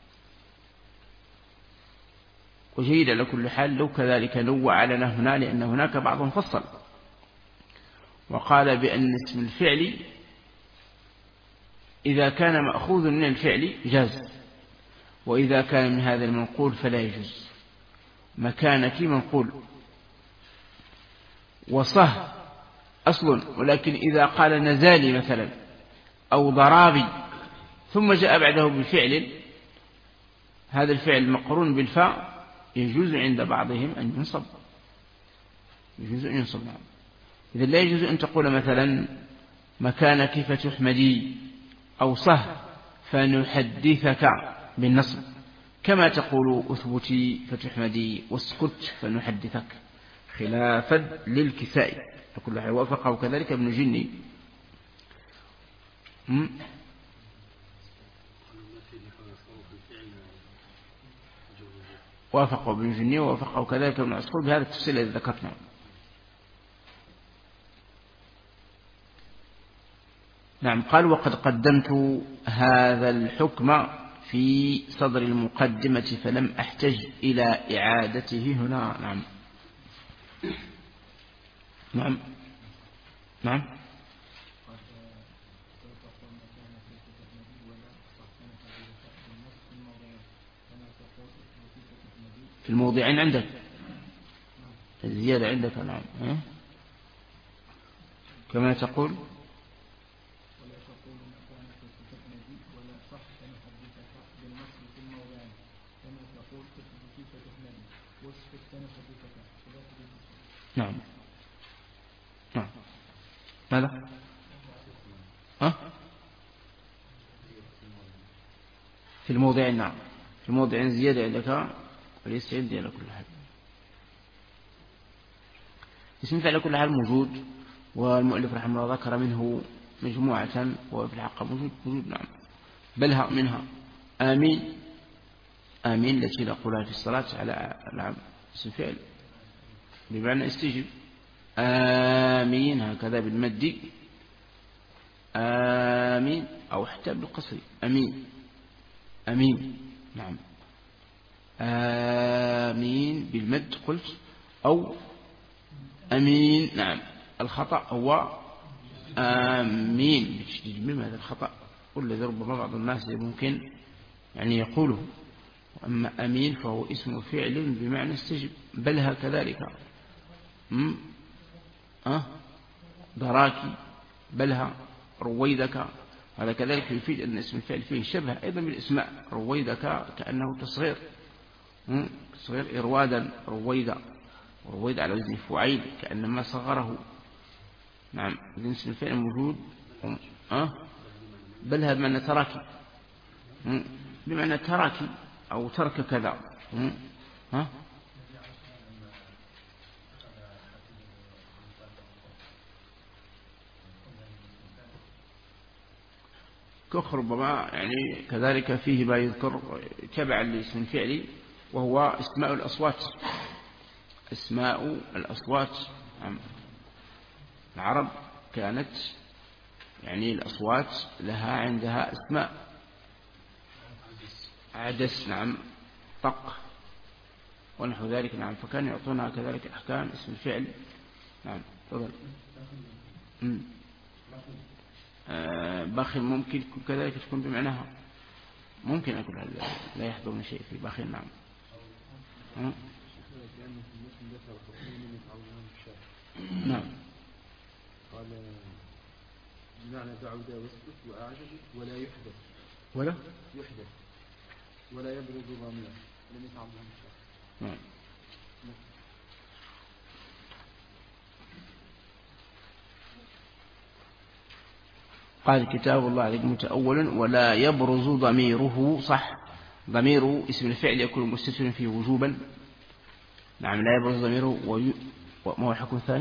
وجيد على كل حال لو كذلك نوع لنا هنا، لأن هناك بعض فصل وقال بأن اسم الفعل إذا كان مأخوذ من الفعل جاز، وإذا كان من هذا المنقول فلا يجوز. مكانك منقول وصه أصل، ولكن إذا قال نزالي مثلا أو ضرابي ثم جاء بعده بفعل، هذا الفعل مقرون بالفاء، يجوز عند بعضهم أن ينصب، يجوز أن ينصب. نعم. إذا لا يجوز أن تقول مثلا مكانك فتحمدي أو صه فنحدثك بالنصب، كما تقول أثبتي فتحمدي واسكت فنحدثك، خلافا للكسائي. كل حال وافقه كذلك ابن جني. وافقه ابن جني ووافقه كذلك ابن عسقور بهذا التفصيل الذي ذكرنا. نعم. قال وقد قدمت هذا الحكم في صدر المقدمة فلم أحتج إلى إعادته هنا. نعم. نعم. نعم. في الموضعين عندك الزيادة عندك. نعم. كما تقول نعم. نعم. ماذا؟ في الموضعين. نعم. في الموضعين زيادة عندك وليس عندي على كل حال. اسم فعل كل حال موجود، والمؤلف رحمه الله ذكر منه مجموعة وفي الحق موجود. نعم. بلها منها آمين، آمين التي نقولها في الصلاة على نعم اسم فعل بمعنى استجب. آمين هكذا بالمد، آمين، أو حتى بالقصر أمين، أمين. نعم. آمين بالمد قلت، أو أمين. نعم. الخطأ هو آمين بتشديد الميم، هذا الخطأ والذي ربما بعض الناس ممكن يعني يقوله. أما أمين فهو اسم فعل بمعنى استجب، بل كذلك دراكي، بلها، رويدك، هذا كذلك يفيد أن اسم الفعل فيه شبه أيضا بالاسماء. رويدك كأنه تصغير، تصغير إروادا، رويدا، ورويد على وزن فعيل كأنما صغره. نعم. إذن اسم الفعل موجود. بلها بمعنى تراكي، بمعنى تراكي أو ترك كذا. كخ ربما يعني كذلك فيه ما يذكر تبعا لاسم الفعل، وهو اسماء الأصوات. اسماء الأصوات. العرب كانت يعني الأصوات لها عندها اسماء. عدس، نعم، طق ونحو ذلك. نعم. فكان يعطونها كذلك أحكام اسم الفعل. نعم. تفضل. باخل ممكن كذلك تكون بمعناها، ممكن أقول لا يحضرني شيء في باخل. نعم. نعم. قال بمعنى بعد واسكت وأعجب ولا يحدث، ولا يحدث ولا يبرز ضامنا لم يتعب عن الشر. نعم. قال كتاب الله عليكم متأولا ولا يبرز ضميره صح. ضمير اسم الفعل يكون مستترا فيه وجوبا. نعم لا يبرز ضميره ما هو الحكم الثاني؟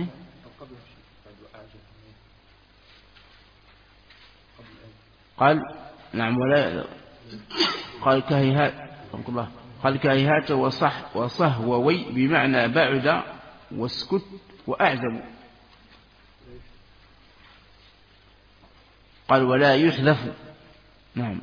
قال نعم ولا قال كهيهات قال كهيهات وصهووي بمعنى بعد واسكت وأعزب. قال ولا يحذف. نعم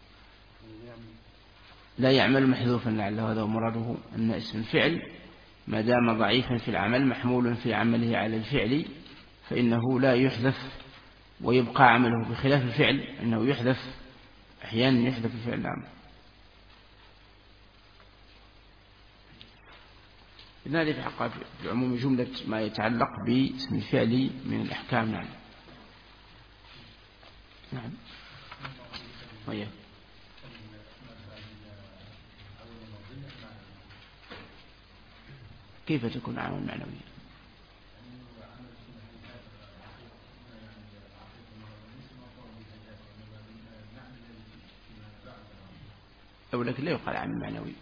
لا يعمل محذوفا لعله هذا مراده أن اسم الفعل ما دام ضعيفا في العمل محمول في عمله على الفعل فإنه لا يحذف ويبقى عمله، بخلاف الفعل أنه يحذف أحيانا يحذف الفعل. نعم هذه في حقها في العموم جملة ما يتعلق باسم الفعل من الأحكام. نعم نعم طيب. كيف تكون عامل معنوي؟ أو لكن لا يقال عامل معنوي،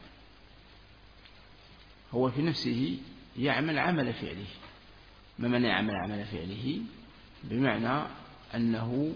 هو في نفسه يعمل عمل فعله. ما معنى يعمل عمل فعله؟ بمعنى أنه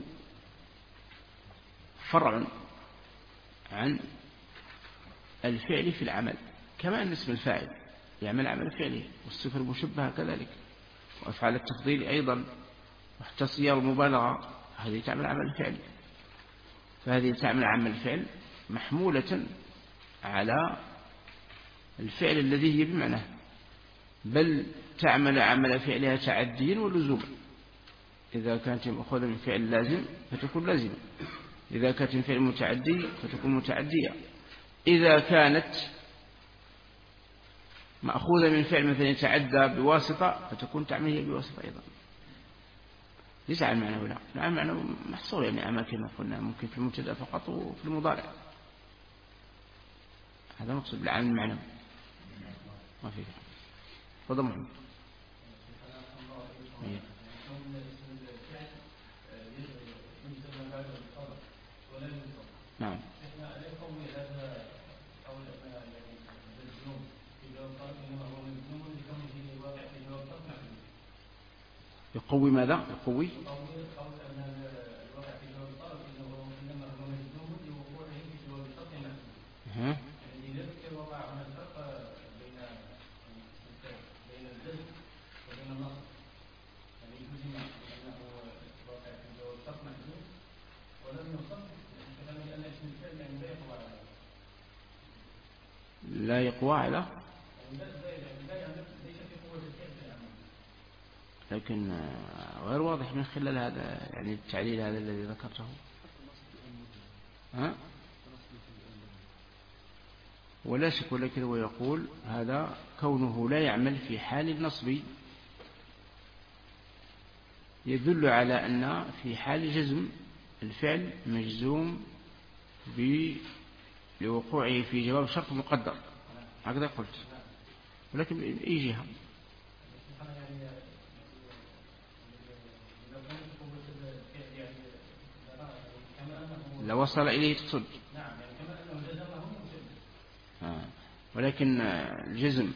فرع عن الفعل في العمل، كما أن اسم الفاعل يعمل عمل فعله، والصفة المشبهة كذلك، وأفعال التفضيل أيضا، وحتى صيغ المبالغة هذه تعمل عمل فعل. فهذه تعمل عمل فعل محمولة على الفعل الذي هي بمعناه، بل تعمل عمل فعلها تعديا ولزوما. إذا كانت مأخوذة من فعل لازم فتكون لازمة، إذا كانت من فعل متعدي فتكون متعدية، إذا كانت مأخوذة من فعل مثلا يتعدى بواسطة فتكون تعملها بواسطة أيضا. ليس على المعنى ولا على المعنى محصور، يعني أماكن ما قلنا ممكن في المبتدأ فقط وفي المضارع. هذا مقصود بالعامل المعنوي ما فيه. تفضل محمد. نعم يقوي ماذا؟ يقوي لا يقوى على، لكن غير واضح من خلال هذا يعني التعليل هذا الذي ذكرته. ولا شك، ولكن هو يقول هذا كونه لا يعمل في حال النصب يدل على أن في حال جزم الفعل مجزوم لوقوعه في جواب شرط مقدر، هكذا قلت. ولكن بأي جهة؟ لو وصل إليه تقصد. ولكن الجزم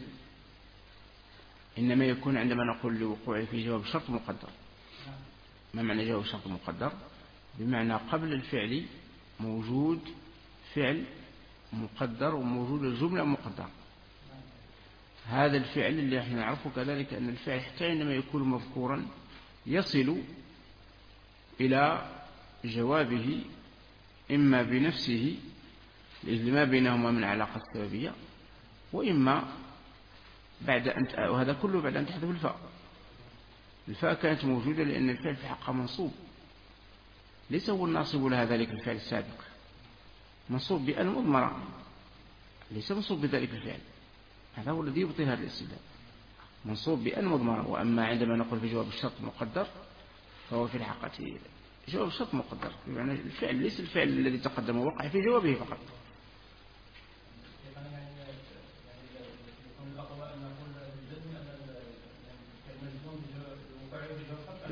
إنما يكون عندما نقول لوقوعه في جواب شرط مقدر. ما معنى جواب شرط مقدر؟ بمعنى قبل الفعل موجود فعل مقدر وموجود الجملة مقدر. هذا الفعل اللي احنا نعرفه كذلك أن الفعل حتى عندما يكون مذكورا يصل إلى جوابه إما بنفسه لأن ما بينهما من علاقة سببية، وإما بعد أن، وهذا كله بعد أن تحذف الفاء. الفاء كانت موجودة لأن الفعل في حقها منصوب، ليس هو الناصب لها ذلك الفعل السابق، منصوب بأن مضمرة، ليس منصوب بذلك الفعل. هذا هو الذي يبطل هذا الاستدلال، منصوب بأن مضمرة. وأما عندما نقول في جواب الشرط مقدر فهو في الحقيقة جواب الشرط مقدر، يعني الفعل ليس الفعل الذي تقدم وقع في جوابه فقط.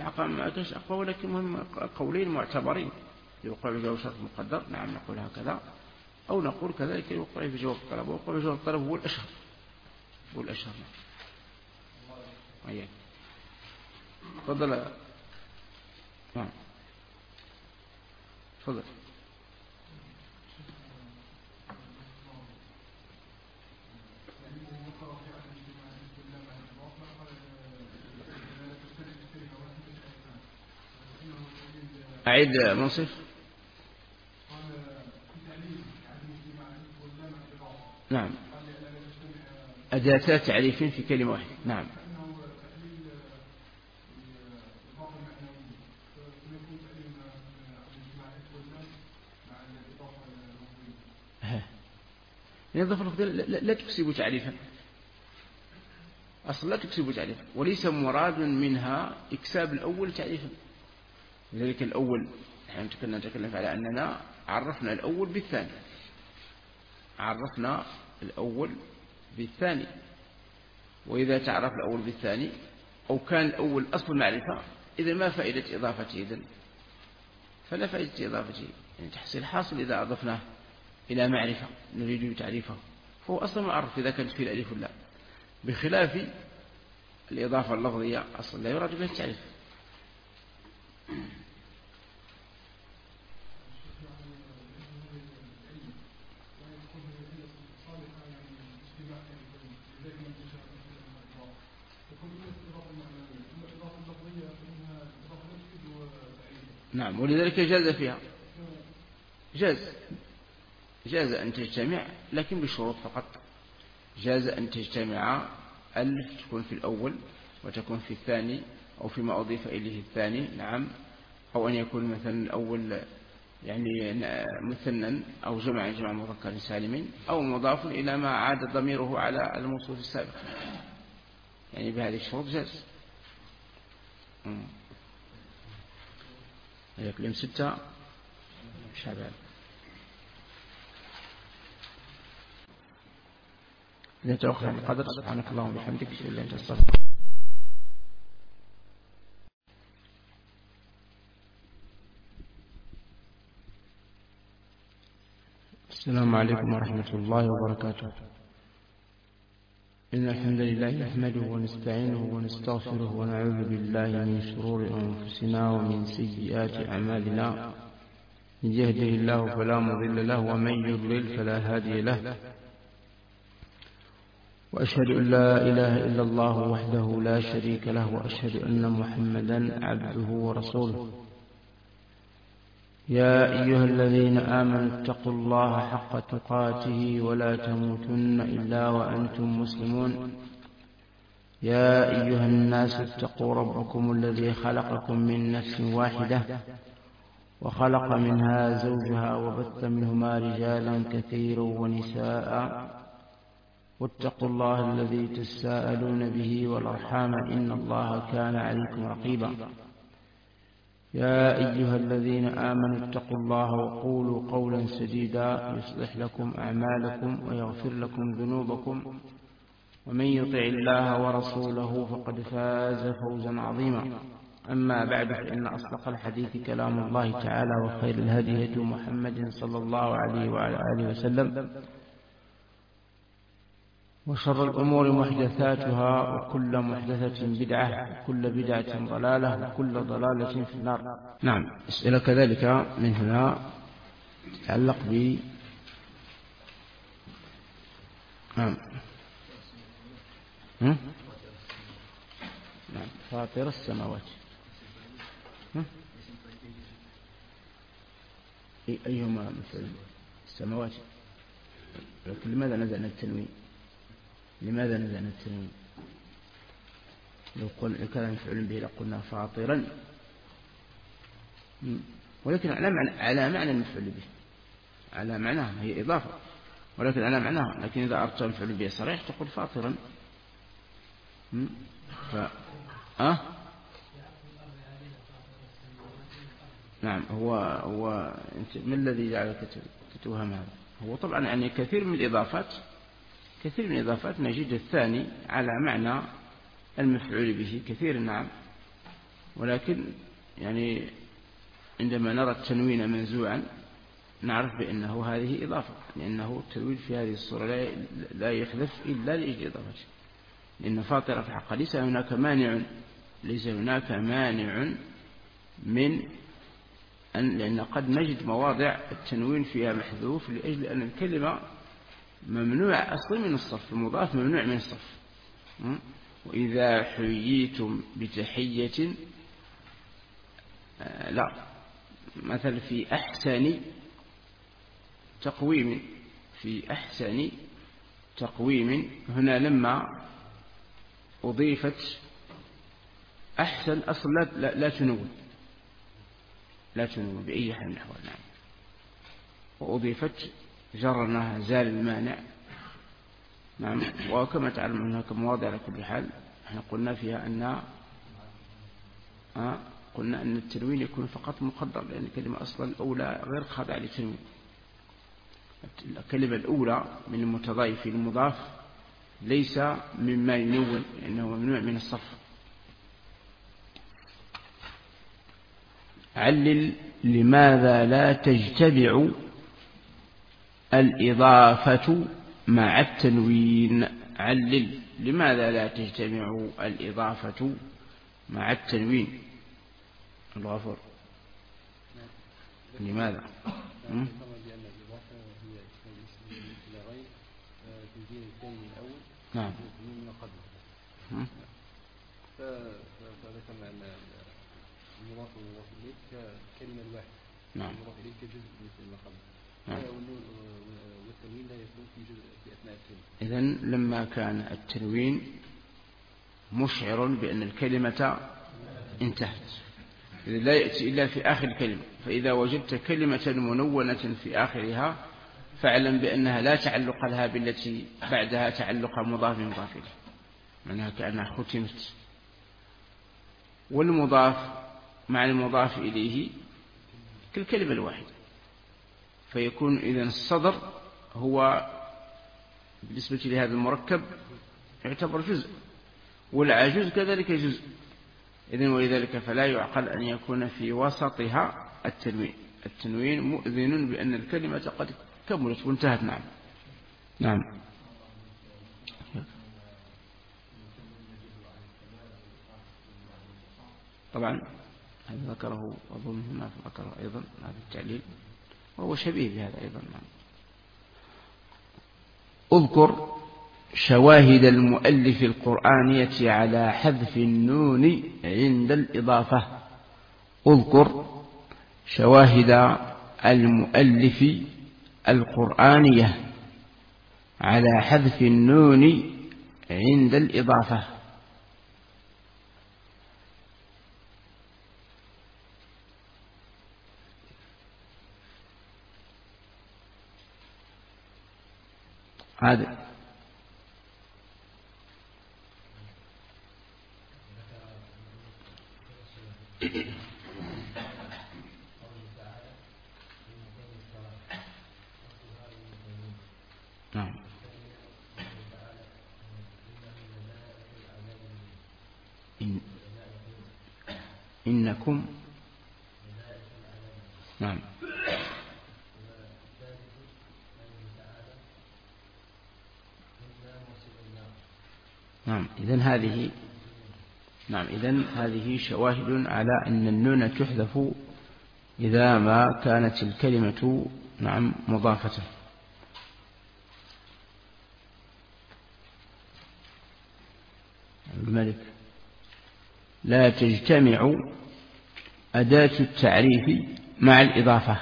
الحقيقة ما كانش أقوى، ولكن مهم قولين معتبرين. يوقع بجواب شرط مقدر، نعم نقول هكذا، أو نقول كذلك يوقع بجواب الطلب. ووقع بجواب الطلب هو الأشهر، هو الأشهر. أيوة. تفضل. نعم تفضل. أعيد منصف. نعم أداة تعريف في كلمة واحدة. نعم الإضافة الأخيرة لا تكسب تعريفا أصلا، لا تكسب تعريفا، وليس مراد منها إكساب الأول تعريفا. لذلك الأول نحن نتكلم على أننا عرفنا الأول بالثاني، عرفنا الأول بالثاني. وإذا تعرف الأول بالثاني أو كان الأول أصل معرفة، إذا ما فائدة إضافته؟ إذن فلا فائدة إضافته، يعني تحصيل حاصل إذا أضفناه إلى معرفة نريد تعريفه، فهو أصلا معرف إذا كانت فيه الألف لا، بخلاف الإضافة اللفظية أصلا لا يراد بها التعريف. نعم ولذلك جاز فيها، جاز أن تجتمع لكن بشروط فقط. جاز أن تجتمع ألف تكون في الأول وتكون في الثاني أو فيما أضيف إليه الثاني. نعم أو أن يكون مثلا الأول يعني مثنى أو جمع مذكر سالم أو مضاف إلى ما عاد ضميره على الموصوف السابق، يعني بهذه الشروط جاز. يكلم 6 شعبان. إذا توقف القدر سبحانك اللهم وبحمدك أشهد أن لا إله إلا أنت أستغفرك. السلام عليكم ورحمة الله وبركاته. إن الحمد لله نحمده ونستعينه ونستغفره ونعوذ بالله من شرور أنفسنا ومن سيئات أعمالنا. من يهده الله فلا مضل له ومن يضلل فلا هادي له، وأشهد أن لا إله إلا الله وحده لا شريك له، وأشهد أن محمدا عبده ورسوله. يا أيها الذين آمنوا اتقوا الله حق تقاته ولا تموتن إلا وأنتم مسلمون. يا أيها الناس اتقوا ربكم الذي خلقكم من نفس واحدة وخلق منها زوجها وبث منهما رجالا كثيرا ونساء، واتقوا الله الذي تساءلون به والأرحام إن الله كان عليكم رقيبا. يا أيها الذين آمنوا اتقوا الله وقولوا قولا سديدا يصلح لكم أعمالكم ويغفر لكم ذنوبكم، ومن يطع الله ورسوله فقد فاز فوزا عظيما. أما بعد، فإن أصدق الحديث كلام الله تعالى، وخير الهدي هدي محمد صلى الله عليه وعلى آله وسلم، وشر الأمور محدثاتها، وكل محدثة بدعة، وكل بدعة ضلالة، وكل ضلالة في النار. نعم أسئلة كذلك من هنا تتعلق ب نعم فاطر السماوات. أيهما مثل السماوات؟ لكن لماذا نزعنا التنوين؟ لماذا نزعنا التنوين؟ لو كان مفعول به لقلنا فاطرا، ولكن على معنى المفعول به، على معناه، هي إضافة ولكن على معناه. لكن إذا أردت المفعول به صريح تقول فاطرا. نعم هو ما الذي جعلك تتوهم هذا؟ هو طبعا يعني كثير من الإضافات نجد الثاني على معنى المفعول به كثير. نعم ولكن يعني عندما نرى التنوين منزوعا نعرف بأنه هذه إضافة، لأنه التنوين في هذه الصورة لا يحذف إلا لأجل إضافته، لأن فاطر في الحق ليس هناك مانع من أن، لأن قد نجد مواضع التنوين فيها محذوف لأجل أن الكلمة ممنوع أصلا من الصرف، المضاف ممنوع من الصرف. وإذا حييتم بتحية، لا، مثل في أحسن تقويم، هنا لما أضيفت أحسن أصل لا تنون بأي حال من الأحوال. نعم. وأضيفت جرناها زال المانع. نعم. وكما تعلم هناك مواضع على كل حال احنا قلنا فيها أن التنوين يكون فقط مقدر، لأن الكلمة أصلا الأولى غير خاضعة للتنوين. الكلمة الأولى من المتضايف المضاف ليس مما ينون، لأنه ممنوع من الصرف. علل لماذا لا تجتمع الإضافة مع التنوين. علل لماذا لا تجتمع الإضافة مع التنوين. الغفور لماذا؟ نعم. فذكرنا أن المضاف والمضاف إليه ككلمة الواحدة. نعم. المضاف إليه كجزء مثل ما قبل. نعم. والتنوين لا يكون في جزء في أثناء الكلمة. إذن لما كان التنوين مشعر بأن الكلمة انتهت، إذن لا يأتي إلا في آخر الكلمة، فإذا وجدت كلمة منونة في آخرها فاعلم بأنها لا تعلق لها بالتي بعدها تعلق مضاف إليه، معناها كأنها ختمت. والمضاف مع المضاف إليه كالكلمة الواحدة، فيكون إذن الصدر هو بالنسبة لهذا المركب يعتبر جزء، والعجوز كذلك جزء. إذن ولذلك فلا يعقل أن يكون في وسطها التنوين مؤذن بأن الكلمة قد كملت وانتهت. نعم. نعم. طبعا هذا ذكره أظن هنا ذكره أيضا هذا التعليل، وهو شبيه بهذا أيضا. نعم. اذكر شواهد المؤلف القرآنية على حذف النون عند الإضافة. اذكر شواهد المؤلف القرآنية على حذف النون عند الإضافة. هذا نعم. إنكم نعم. نعم. إذن هذه شواهد على أن النون تحذف إذا ما كانت الكلمة نعم مضافة. الملك لا تجتمع أداة التعريف مع الإضافة.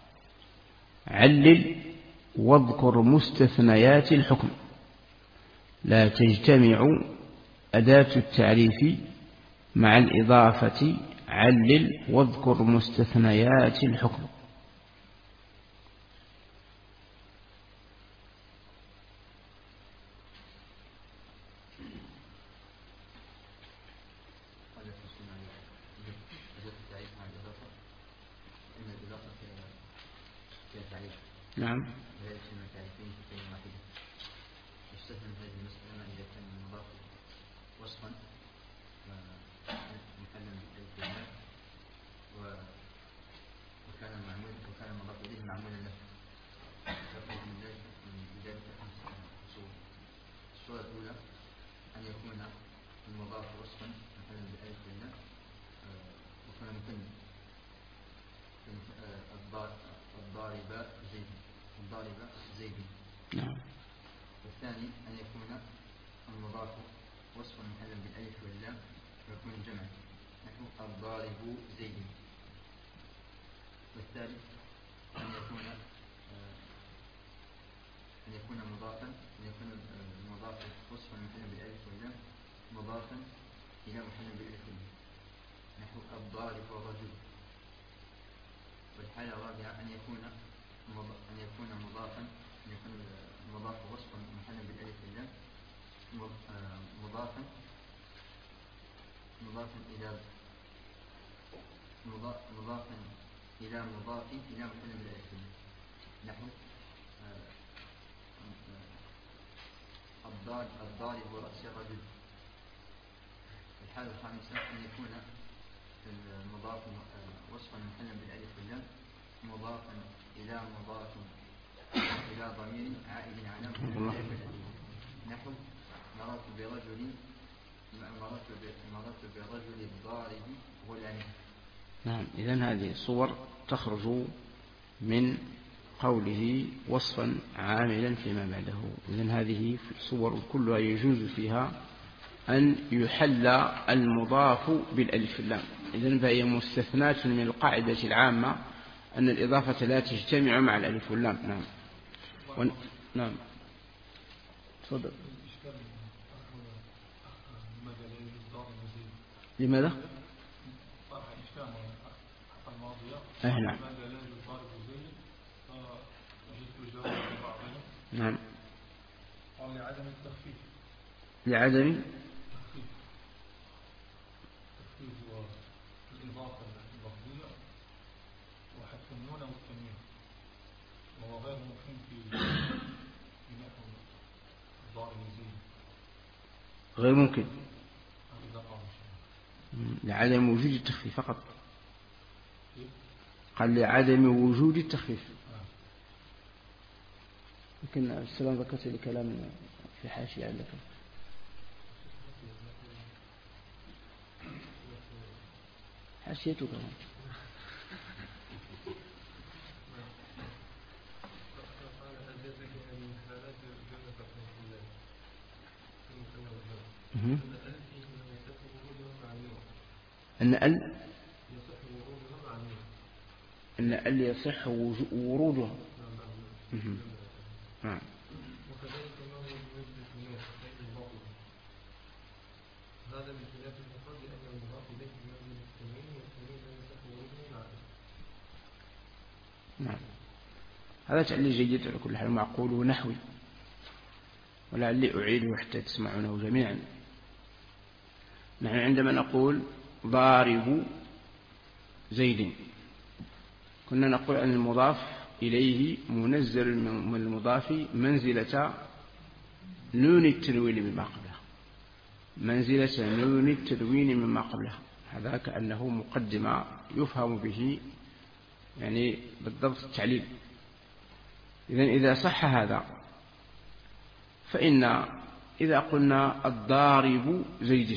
علل واذكر مستثنيات الحكم. لا تجتمع أداة التعريف مع الإضافة. علل واذكر مستثنيات الحكم. نعم. يستثنى هذه المسألة إذا كان المضاف وصفا محلا بالألف وصفا محلا بالألف واللام وكنا مثنى الضارب زيد. الضارب زيد. نعم. والثاني أن يكون المضاف وصفا محلا بالألف واللام ويكون جمع نحو الضارب زيد. والثالث أن يكون مضافا، أن يكون المضاف وصفا محلا بالألف واللام مضافا إلى محلا بالألف واللام نحو الضارب والرجل. والحالة الرابعة أن يكون مضافا، أن يكون المضاف وصفا محلا بالألف واللام مضافا إلى مضاف إلى محلا بالألف واللام نحو الضارب ورأس الرجل. الحالة الخامسة أن يكون المضاف وصفا محلا بالألف واللام مضافا إلى ضمير عائد على نحو مررت برجل الضارب غلامه. نعم. إذن هذه صور تخرج من قوله وصفا عاملا فيما بعده. إذن هذه الصور كلها يجوز فيها أن يحل المضاف بالألف واللام. إذن فهي مستثناة من القاعدة العامة أن الإضافة لا تجتمع مع الألف واللام. نعم. نعم. تفضل. لماذا؟ نعم. نعم. لعدم التخفيف. لعدم التخفيف والإضافة اللفظية وحذف النون والتنوين وهو غير ممكن في نحو الضارب زيد. غير ممكن لعدم وجود التخفيف فقط. قال لعدم وجود التخفيف. لكن السلام ذكرت لي كلام في حاشية عندك. حاشيتك أن ال يصح ورودها. نعم. وكذلك ما هو بوجود الناس هذا من خلاف المفرد لأن المضاف إليه بمبني التنوين والتنوين لا يصح وروده العقل. نعم. هذا تعليل جيد على كل حال معقول ونحوي ولعلي أعيده حتى تسمعونه جميعا. نحن عندما نقول ضارب زيد كنا نقول أن المضاف إليه منزل من المضاف منزلة نون التنوين مما قبله. منزلة نون التنوين مما قبله. هذا كأنه مقدمة يفهم به يعني بالضبط التعليل. إذا صح هذا فإن إذا قلنا الضارب زيد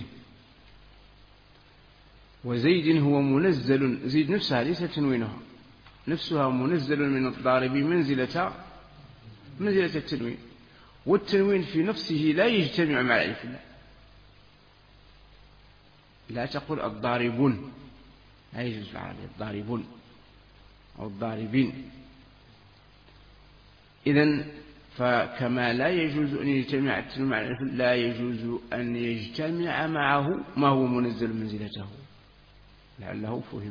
وزيد هو منزل، زيد نفسها ليس تنوينها نفسها منزل من الضارب منزلة التنوين، والتنوين في نفسه لا يجتمع مع الألف واللام. لا تقول الضاربون، لا يجوز العربي الضاربون أو الضاربين. إذن فكما لا يجوز أن يجتمع التنوين مع الألف لا يجوز أن يجتمع معه ما هو منزل منزلته. لعله فهم.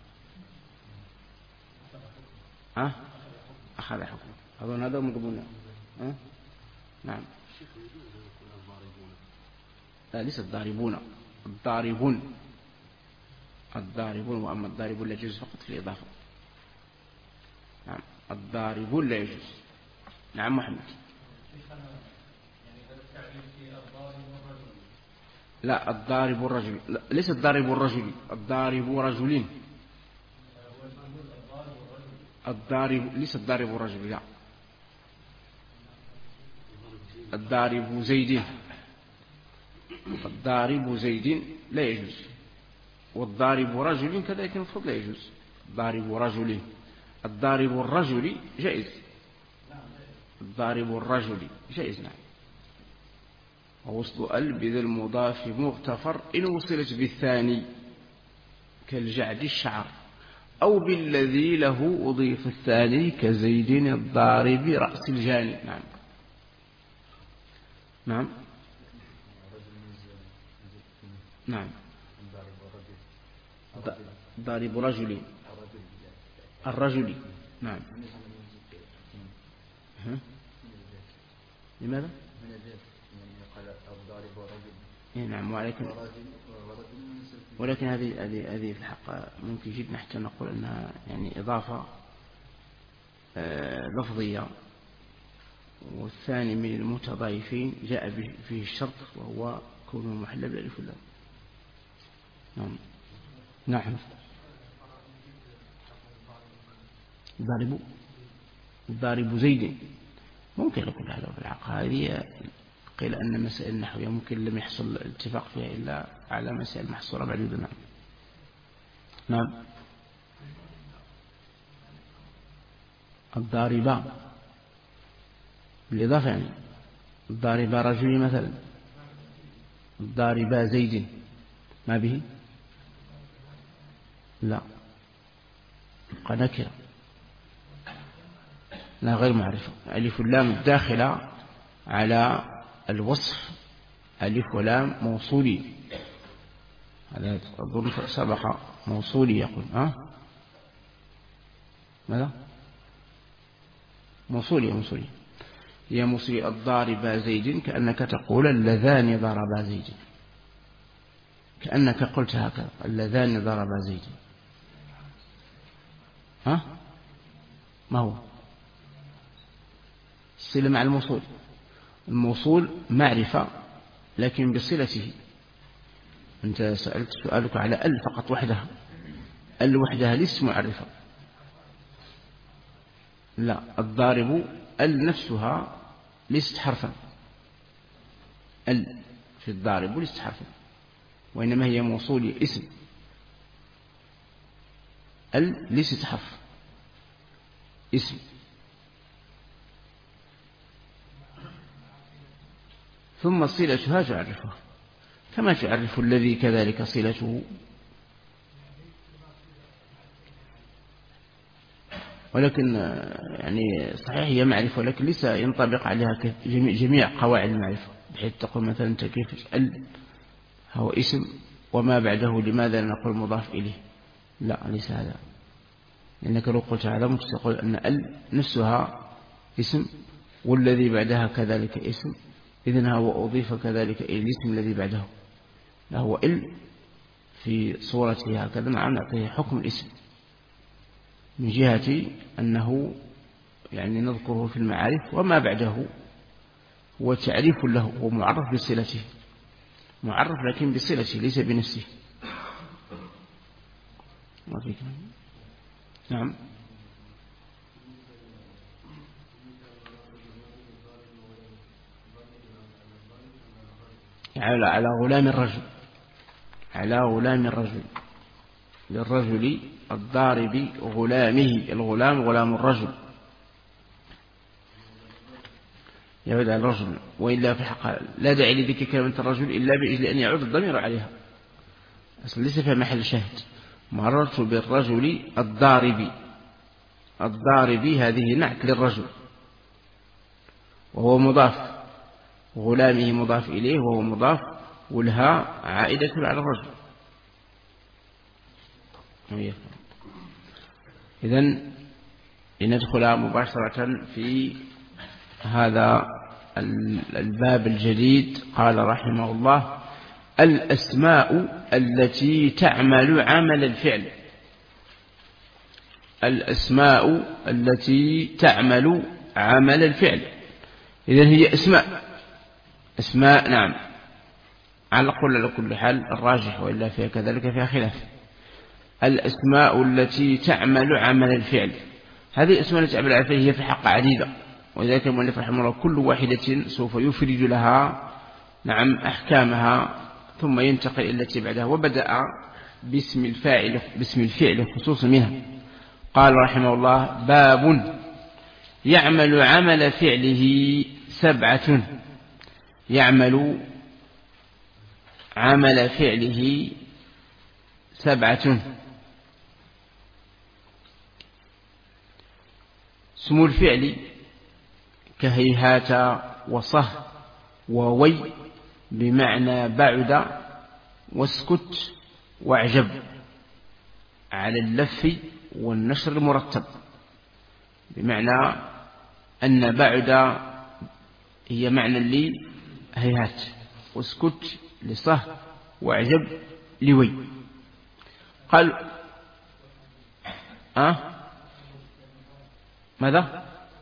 أخذ حكم. أظن هذا مقبولنا. نعم. لا ليس الضاربون، الضاربون وأما الضاربون لا يجوز فقط في الإضافة. نعم. الضاربون لا يجوز. نعم محمد. لا الضارب الرجل، لا ليس الضارب الرجل، الضارب رجلين. الضارب ليس الضارب الرجل، لا الضارب زيدين. الضارب زيد لا يجوز، والضارب رجل كذلك المفروض لا يجوز. ضارب رجل، الضارب الرجل جائز، الضارب الرجل جائز نعم. ووصل ال بذا المضاف مغتفر إن وصلت بالثاني كالجعد الشعر، أو بالذي له أضيف الثاني كزيد الضارب رأس الجاني. نعم نعم نعم. ضارب رجل الرجل نعم. لماذا؟ نعم. ولكن هذه في الحق ممكن جدا حتى نقول أنها يعني إضافة لفظية، والثاني من المتضايفين جاء فيه الشرط وهو كونه محل بالألف واللام. نعم نعم. الضارب زيد ممكن يكون هذا في الحق. هذه قيل أن مسائل النحوية ممكن لم يحصل الاتفاق فيها إلا على مسائل محصورة بعدودة. نعم نعم. الضاربة بالإضافة يعني الضاربة رجل مثلا، الضاربة زيد ما به لا يبقى نكرة لا غير معرفة. ألف اللام الداخلة على الوصف ألف ولام موصولي، هذا أظن سبق موصولي يقول ماذا موصولي هي موصولي. الضارب زيد كأنك تقول اللذان ضربا زيد، كأنك قلت هكذا اللذان ضربا زيد. ما هو الصلة مع الموصول؟ الموصول معرفة لكن بصلته. أنت سألت سؤالك على ال فقط وحدها، ال وحدها ليس معرفة. لا، الضارب ال نفسها ليست حرفا، ال في الضارب ليست حرفا، وإنما هي موصول اسم. ال ليست حرف، اسم. ثم صلتها تعرفها كما تعرف الذي كذلك صلته. ولكن يعني صحيح هي معرفة، ولكن ليس ينطبق عليها جميع قواعد المعرفة، بحيث تقول مثلا أنت كيف ال هو اسم وما بعده لماذا نقول مضاف إليه؟ لا، ليس هذا. لأنك لو قلت هذا ممكن تقول أن ال نفسها اسم والذي بعدها كذلك اسم، إذن هو أضيف كذلك إلى الاسم الذي بعده. لا، هو ال في صورته هكذا نعم نعطيه حكم الاسم من جهة أنه يعني نذكره في المعارف، وما بعده هو تعريف له ومعرف بصلته، معرف لكن بصلته ليس بنفسه. نعم. على غلام الرجل، على غلام الرجل، للرجل الضارب غلامه، الغلام غلام الرجل يعود على الرجل، وإلا في حق لا داعي لذكر كلمة الرجل إلا بإجل أن يعود الضمير عليها، أصلا ليس في محل شاهد. مررت بالرجل الضارب، الضارب هذه نعت للرجل وهو مضاف، غلامه مضاف إليه وهو مضاف، والها عائدة على الرجل. إذن لندخل مباشرة في هذا الباب الجديد. قال رحمه الله: الأسماء التي تعمل عمل الفعل. الأسماء التي تعمل عمل الفعل، إذن هي أسماء نعم، على كل حال الراجح، وإلا فيها كذلك فيها خلاف. الأسماء التي تعمل عمل الفعل، هذه الأسماء التي تعمل عمل الفعل هي في حق عديدة، ولذلك المؤلف رحمه الله كل واحدة سوف يفرد لها نعم أحكامها ثم ينتقل إلى التي بعدها. وبدأ باسم الفعل خصوصا منها. قال رحمه الله: باب يعمل عمل فعله 7. يعمل عمل فعله 7. اسم الفعل كهيهات وصه ووي بمعنى بعد واسكت واعجب على اللف والنشر المرتب، بمعنى أن بعد هي معنى لي هيهات، واسكت لصه واعجب لوي. قال ماذا؟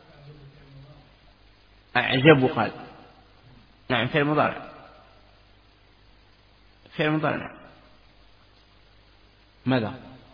أعجب. قال نعم فعل مضارع. فعل مضارع. ماذا؟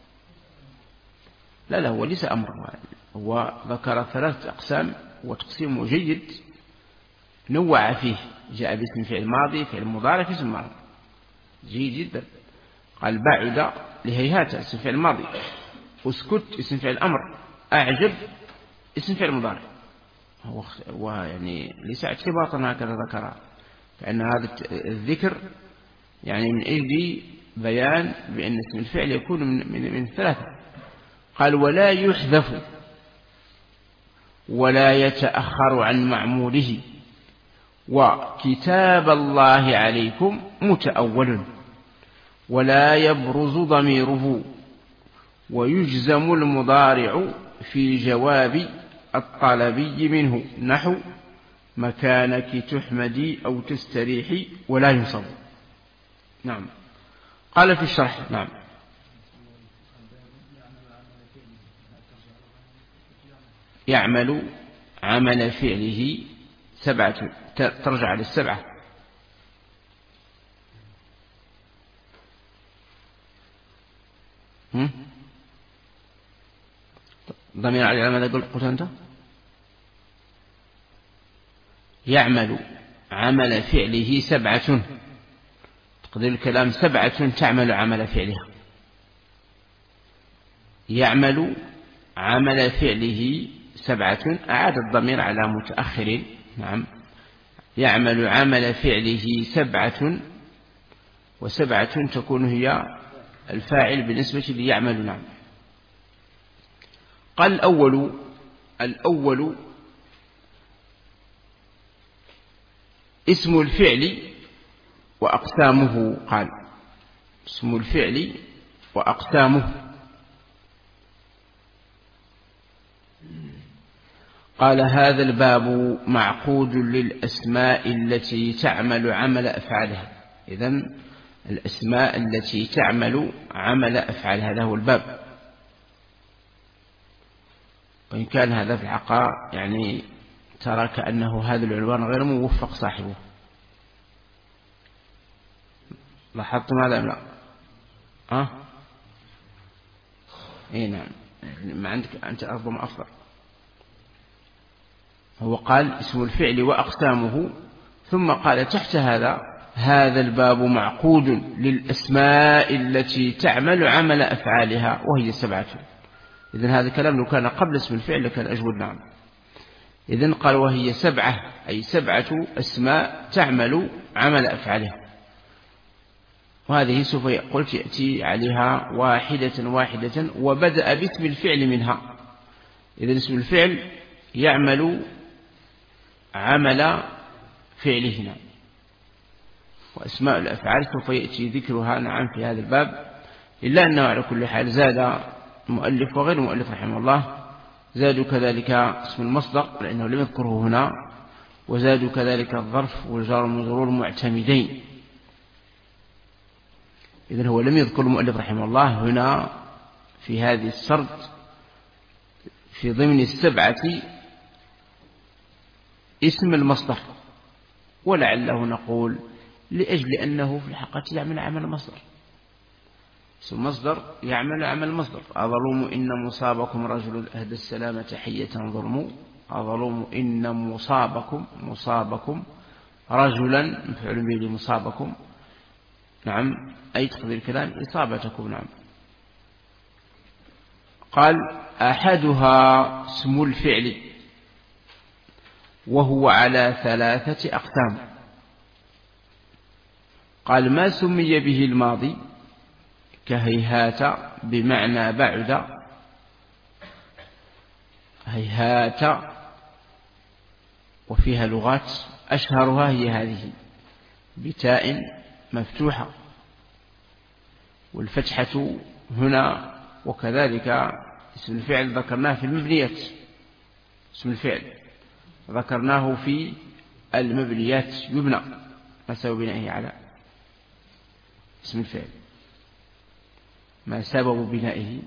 لا هو ليس أمر، هو ذكر 3 أقسام وتقسيم جيد نوع فيه، جاء باسم فعل ماضي، فعل مضارع، في اسم ماضي جيد جدا. قال بعد لهيهات اسم فعل ماضي، اسكت اسم فعل أمر، أعجب اسم فعل مضارع. هو يعني ليس اعتباطا هكذا ذكرها، فإن هذا الذكر يعني من أجل بيان بأن اسم الفعل يكون من 3. قال: ولا يحذف ولا يتأخر عن معموله، وكتاب الله عليكم متأول، ولا يبرز ضميره، ويجزم المضارع في جواب الطلبي منه، نحو مكانك تحمدي أو تستريحي، ولا ينصب. نعم. قال في الشرح: نعم يعمل عمل فعله 7، ترجع لل7. ضمير على ماذا قلت أنت؟ يعمل عمل فعله 7، تقدير الكلام 7 تعمل عمل فعلها. يعمل عمل فعله 7، أعاد الضمير على متأخر. نعم يعمل عمل فعله 7، و7 تكون هي الفاعل بالنسبة ليعمل. نعم. قال: الأول اسم الفعل وأقسامه. قال: اسم الفعل وأقسامه. قال: هذا الباب معقود للأسماء التي تعمل عمل أفعالها. إذن الأسماء التي تعمل عمل أفعال، هذا هو الباب. وإن كان هذا في الحقيقة يعني ترى كأنه هذا العنوان غير موفق صاحبه. لاحظتم هذا أم لا؟ إيه نعم، ما عندك أنت أرضم أفضل. هو قال اسم الفعل وأقسامه، ثم قال تحت هذا الباب معقود للأسماء التي تعمل عمل أفعالها، وهي 7. إذن هذا الكلام لو كان قبل اسم الفعل لكان أجود. نعم. إذن قال وهي 7، أي 7 أسماء تعمل عمل أفعالها، وهذه سوف قلت يأتي عليها واحدة، وبدأ باسم الفعل منها. إذن اسم الفعل يعمل عمل فعله. نعم. وأسماء الأفعال سوف يأتي ذكرها نعم في هذا الباب، إلا أنه على كل حال زاد مؤلف وغير مؤلف رحمه الله، زادوا كذلك اسم المصدر لأنه لم يذكره هنا، وزادوا كذلك الظرف والجار والمجرور معتمدين. إذن هو لم يذكر المؤلف رحمه الله هنا في هذه السرد في ضمن 7 اسم المصدر، ولعله نقول لأجل أنه في الحقيقة يعمل عمل مصدر. اسم المصدر يعمل عمل مصدر. أظلم إن مصابكم رجل أهدى السلامة حية ظلم، أظلم إن مصابكم رجلا مفعول به لمصابكم، نعم، أي تقدير الكلام إصابتكم، نعم. قال أحدها اسم الفعل وهو على 3 أقسام. قال ما سمي به الماضي كهيهات بمعنى بعد، هيهات وفيها لغات أشهرها هي هذه بتاء مفتوحة، والفتحة هنا، وكذلك اسم الفعل ذكرناه في المبنيات، اسم الفعل ذكرناه في المبنيات يبنى، ما سبب بنائه على اسم الفعل، ما سبب بنائه.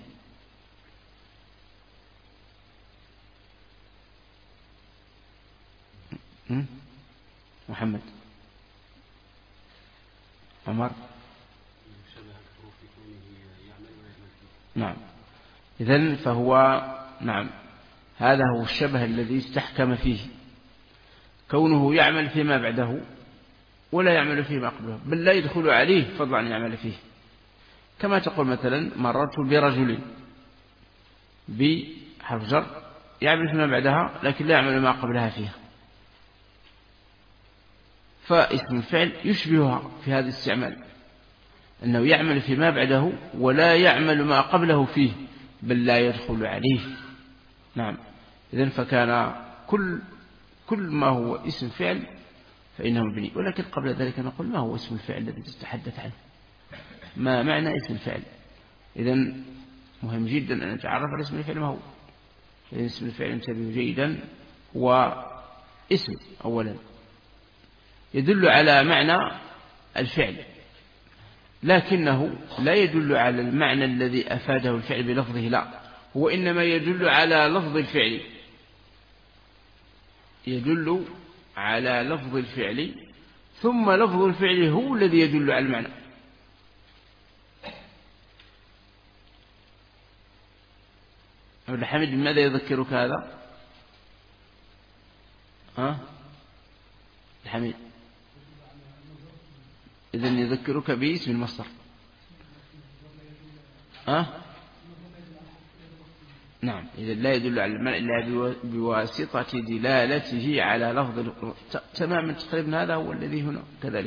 محمد عمر. نعم، إذن فهو، نعم، هذا هو الشبه الذي استحكم فيه، كونه يعمل فيما بعده ولا يعمل فيما قبله، بل لا يدخل عليه فضلا عن يعمل فيه. كما تقول مثلا مررت برجل بحرف جر يعمل فيما بعدها لكن لا يعمل ما قبلها فيها، فاسم الفعل يشبهها في هذا الاستعمال، أنه يعمل فيما بعده ولا يعمل ما قبله فيه، بل لا يدخل عليه. نعم، إذن فكان كل ما هو اسم فعل فإنه مبني. ولكن قبل ذلك نقول ما هو اسم الفعل الذي تتحدث عنه، ما معنى اسم الفعل. إذن مهم جدا أن نتعرف على اسم الفعل ما هو. إذن اسم الفعل انتبهوا جيدا، هو اسم أولا يدل على معنى الفعل، لكنه لا يدل على المعنى الذي أفاده الفعل بلفظه، لا، هو إنما يدل على لفظ الفعل، يدل على لفظ الفعل، ثم لفظ الفعل هو الذي يدل على المعنى. عبد الحميد بماذا يذكرك هذا؟ الحميد، إذن يذكرك باسم المصدر. نعم، إذن لا يدل على المعنى إلا بواسطة دلالته على لفظ تماما تقريبا، هذا هو الذي هنا كذلك.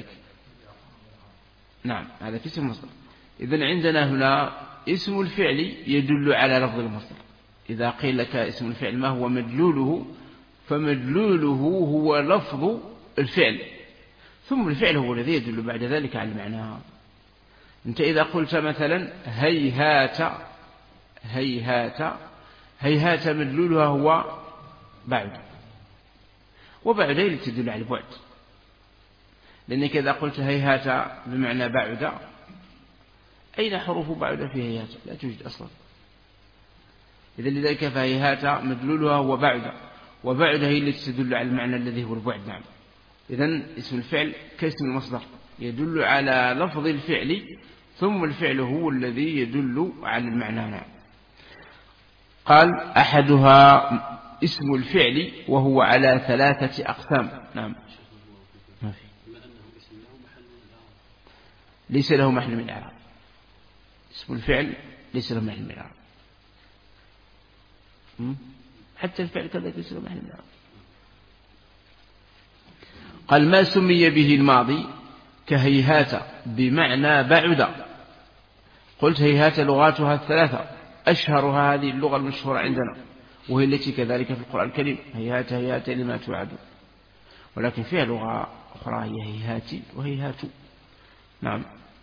نعم، هذا في اسم المصدر. إذن عندنا هنا اسم الفعل يدل على لفظ المصدر. إذا قيل لك اسم الفعل ما هو مدلوله، فمدلوله هو لفظ الفعل، ثم الفعل هو الذي يدل بعد ذلك على المعنى. أنت إذا قلت مثلا هيهات، هيهات، هيهات مدلولها هو بعد، وبعد هي تدل على البعد، لأنك إذا قلت هيهات بمعنى بعد، أين حروف بعد في هيهات؟ لا توجد أصلا. إذا لذلك فهيهات مدلولها هو بعد، وبعد هي التي تدل على المعنى الذي هو البعد. نعم، إذن اسم الفعل كاسم المصدر يدل على لفظ الفعل، ثم الفعل هو الذي يدل على المعنى. نعم. قال أحدها اسم الفعل وهو على 3 أقسام. نعم، ما في، ليس له محل من الإعراب. اسم الفعل ليس له محل من الإعراب، حتى الفعل كذلك ليس له محل من الإعراب. قال ما سمي به الماضي كهيهات بمعنى بعد. قلت هيهات لغاتها 3، أشهرها هذه اللغة المشهورة عندنا، وهي التي كذلك في القرآن الكريم، هيهات هيهات لما توعدون، ولكن فيها لغة أخرى هي هيهات وهيهات. نعم.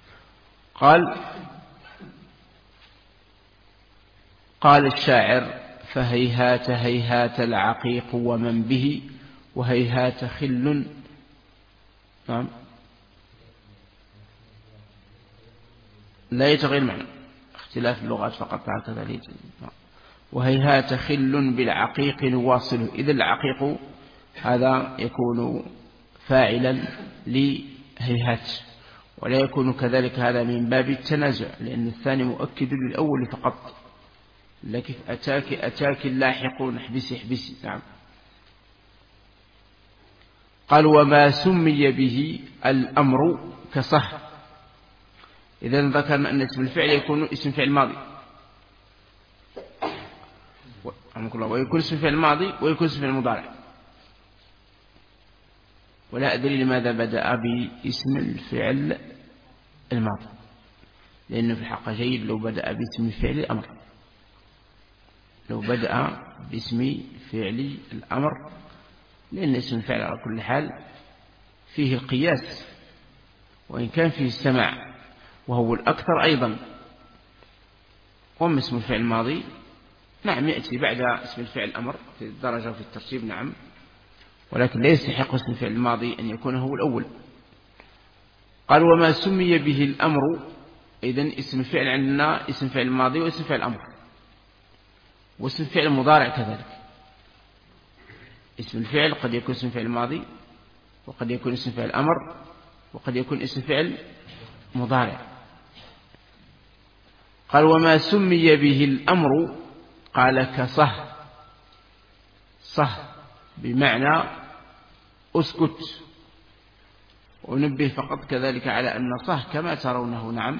قال الشاعر فهيهات هيهات العقيق ومن به، وهيهات خل. نعم، لا يتغير المعنى، اختلاف اللغات فقط هكذا. وهيهات خل بالعقيق نواصله. إذا العقيق هذا يكون فاعلا لهيهات، ولا يكون كذلك هذا من باب التنازع، لأن الثاني مؤكد للأول فقط. لكن أتاك اللاحقون احبسي احبسي. نعم. قال وما سمي به الأمر كصح. إذا ذكرنا أن اسم الفعل يكون اسم فعل ماضي ويكون اسم فعل ماضي ويكون اسم فعل مضارع. ولا أدري لماذا بدأ باسم الفعل الماضي، لأنه في الحقيقة جيد لو بدأ باسم فعل الأمر، لو بدأ باسم فعل الأمر، لأن اسم الفعل على كل حال فيه القياس وإن كان فيه السماع وهو الأكثر أيضا. وأما اسم الفعل الماضي نعم يأتي بعد اسم الفعل الأمر في الدرجة وفي الترتيب نعم، ولكن لا يستحق اسم الفعل الماضي أن يكون هو الأول. قال وما سمي به الأمر، إذن اسم الفعل عندنا اسم فعل الماضي واسم فعل الأمر، واسم فعل المضارع كذلك. اسم الفعل قد يكون اسم فعل ماضي وقد يكون اسم فعل الأمر وقد يكون اسم فعل مضارع. قال وما سمي به الأمر قال كصه، صه بمعنى أسكت. ونبه فقط كذلك على أن صه كما ترونه نعم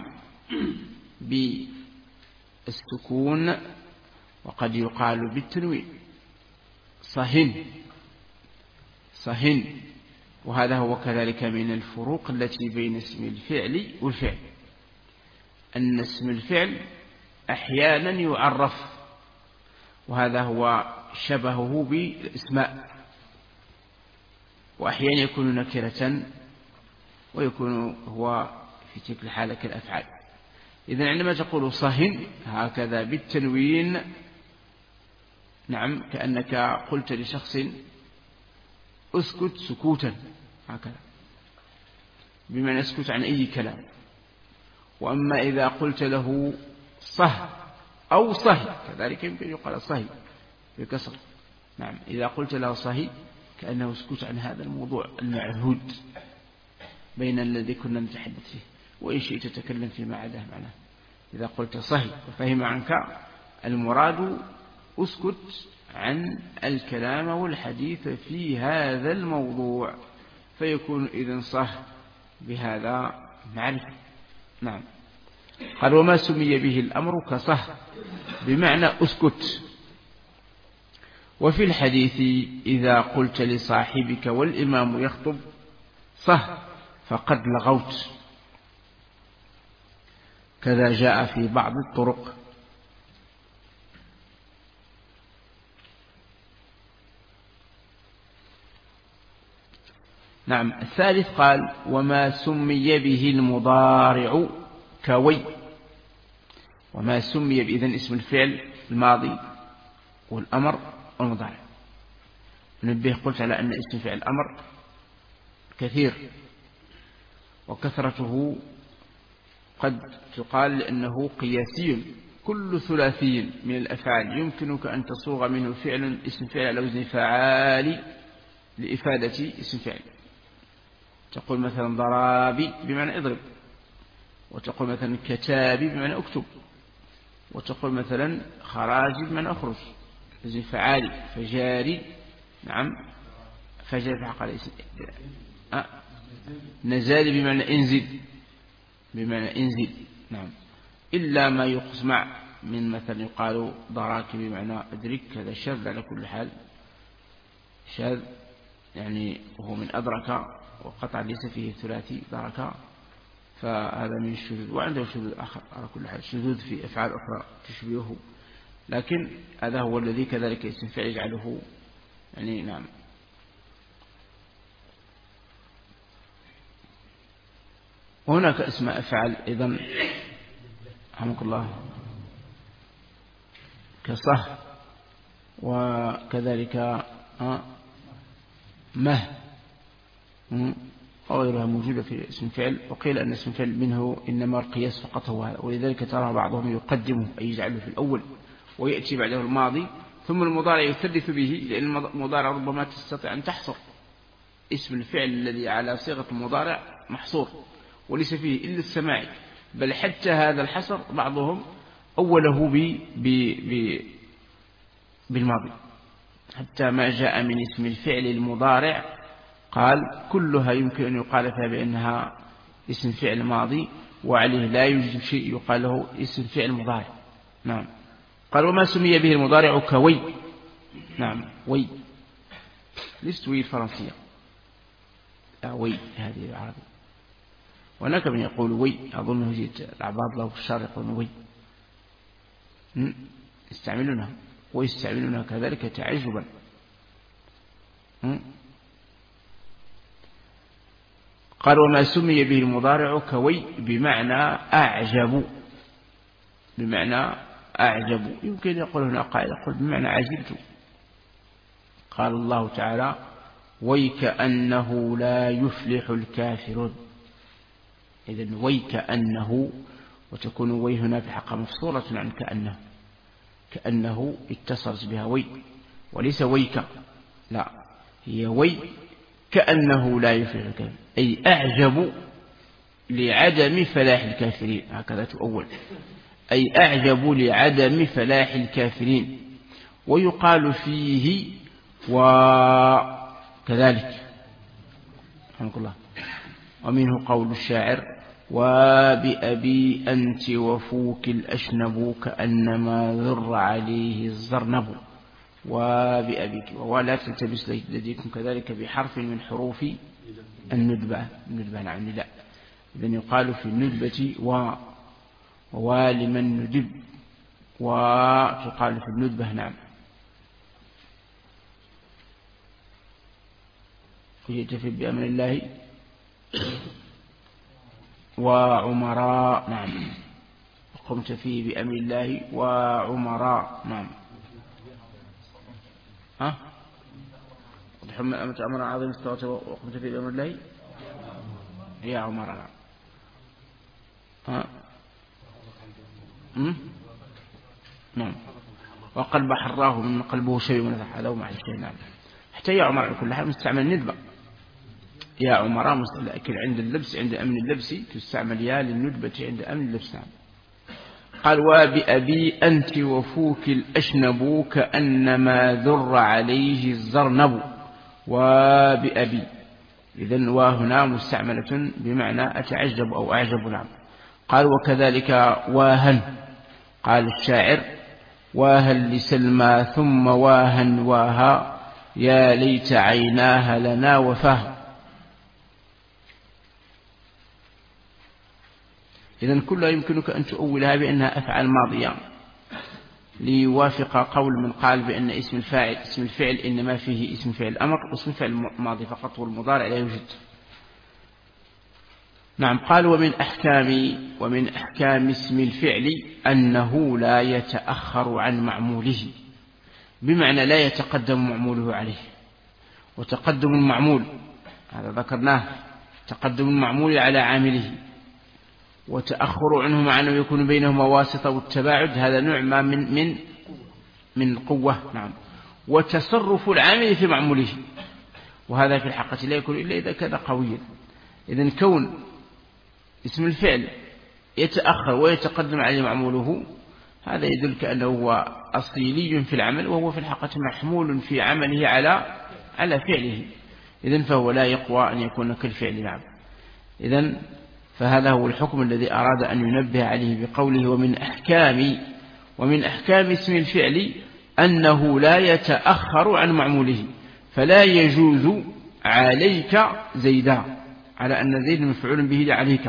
بالسكون وقد يقال بالتنوين صهن صهن. وهذا هو كذلك من الفروق التي بين اسم الفعل والفعل، أن اسم الفعل أحيانا يعرف وهذا هو شبهه بالاسماء، وأحيانا يكون نكرة ويكون هو في تلك الحالة كالأفعال. إذن عندما تقول صهن هكذا بالتنوين نعم كأنك قلت لشخص اسكت سكوتا هكذا بمعنى اسكت عن أي كلام. وأما إذا قلت له صه أو صهي كذلك يمكن يقال صهي بكسر نعم، إذا قلت له صهي كأنه اسكت عن هذا الموضوع المعهود بين الذي كنا نتحدث فيه، وإن شئت تتكلم فيما عداه معناه. إذا قلت صهي ففهم عنك المراد اسكت عن الكلام والحديث في هذا الموضوع، فيكون إذن صه بهذا معرفة نعم. قال وما سمي به الأمر كصه بمعنى اسكت. وفي الحديث إذا قلت لصاحبك والإمام يخطب صه فقد لغوت، كذا جاء في بعض الطرق. نعم. الثالث قال وما سمي به المضارع كوي. وما سمي بإذن اسم الفعل الماضي والأمر والمضارع. نبه قلت على أن اسم فعل الأمر كثير وكثرته قد تقال لأنه قياسي، كل ثلاثي من الأفعال يمكنك أن تصوغ منه فعل اسم فعل على وزن فعال لإفادة اسم فعل. تقول مثلا ضرابي بمعنى اضرب، وتقول مثلا كتابي بمعنى اكتب، وتقول مثلا خراجي بمعنى اخرج وزن فعالي. فجاري نعم فجاري في حق الاسم. نزالي بمعنى انزل، بمعنى انزل نعم، إلا ما يقسمع من مثلا يقال ضراك بمعنى أدرك، هذا شاذ على كل حال، شاذ يعني وهو من أدرك وقطع ليس فيه ثلاثي درك، فهذا من الشذوذ. وعنده شذوذ آخر على كل حال، شذوذ في أفعال أخرى تشبهه، لكن هذا هو الذي كذلك اسم فعل يجعله يعني نعم. وهناك اسماء أفعال أيضا رحمك الله كصه، وكذلك مه وغيرها موجودة في اسم فعل. وقيل أن اسم فعل منه إنما القياس فقط هو هذا، ولذلك ترى بعضهم يقدمه أي يجعله في الأول ويأتي بعده الماضي ثم المضارع يثلث به، لأن المضارع ربما تستطيع أن تحصر اسم الفعل الذي على صيغة المضارع محصور وليس فيه إلا السماعي، بل حتى هذا الحصر بعضهم أوله بالماضي، حتى ما جاء من اسم الفعل المضارع قال كلها يمكن أن يقال فيها بأنها اسم فعل ماضي، وعليه لا يوجد شيء يقال له اسم فعل مضارع. نعم. قال وما سمي به المضارع كوي. نعم وي، لست وي الفرنسية، لا وي هذه العربية. وهناك من يقول وي، أظنه جيت العباد له في الشارع يقول وي، يستعملونها ويستعملونها كذلك تعجبا. قال وما سمي به المضارع كوي بمعنى أعجب، بمعنى أعجب. يمكن يقول هنا قائل يقول بمعنى عجبت. قال الله تعالى ويكأنه لا يفلح الكافرون. إذن ويكأنه، وتكون وي هنا في حق مفصولة عن كأنه، كأنه اتصلت بها وي وليس ويك، لا هي وي كأنه لا يفلح الكافرون، أي أعجب لعدم فلاح الكافرين، هكذا تؤول، أي أعجب لعدم فلاح الكافرين. ويقال فيه وكذلك رحمك الله. ومنه قول الشاعر وبأبي أنت وفوك الأشنب كأنما ذر عليه الزرنب. وبأبيك، ولا تلتبس لديكم كذلك بحرف من حروف الندبة. الندبة نعم لا، إذن يقال في الندبة ووالمن ندب، وتقال في الندبة نعم. ويتفي بأمر الله وعمراء نعم، وقمت فيه بأمر الله وعمراء نعم. أمت أمر عظيم استوت وقمت فيه بأمر الله يا عمراء. نعم. وقلب حراه من قلبه شيء من هذا ومع الشيء نعم. حتى يا عمر على كل حال مستعمل ندبة، يا عمراء لكن عند اللبس، عند أمن اللبس تستعمل يا للندبة عند أمن اللبس نعم. قال وبأبي أنت وفوك الأشنب كأنما ذر عليه الزرنب. وبأبي، إذن وهنا مستعملة بمعنى أتعجب أو أعجب نعم. قال وكذلك واهن. قال الشاعر واهن لسلمى ثم واهن واها يا ليت عيناها لنا وفاه. إذن كلها يمكنك أن تؤولها بأنها أفعال ماضية ليوافق قول من قال بأن اسم الفعل إنما فيه اسم فعل أمر واسم فعل ماضي فقط، والمضارع لا يوجد. نعم. قال ومن أحكام اسم الفعل أنه لا يتأخر عن معموله، بمعنى لا يتقدم معموله عليه. وتقدم المعمول هذا ذكرناه، تقدم المعمول على عامله، وتأخر عنه مع أنه يكون بينهما واسطة والتباعد، هذا نوع ما من قوة نعم. وتصرف العامل في معموله، وهذا في الحقيقة لا يكون إلا إذا كان قويا. إذن كون اسم الفعل يتأخر ويتقدم عليه معموله هذا يدلك أنه هو أصيلي في العمل، وهو في الحقيقة محمول في عمله على فعله. إذن فهو لا يقوى أن يكون كالفعل نعم. إذن فهذا هو الحكم الذي أراد أن ينبه عليه بقوله ومن أحكام اسم الفعل أنه لا يتأخر عن معموله، فلا يجوز عليك زيدا، على أن زيد مفعول به لعليك،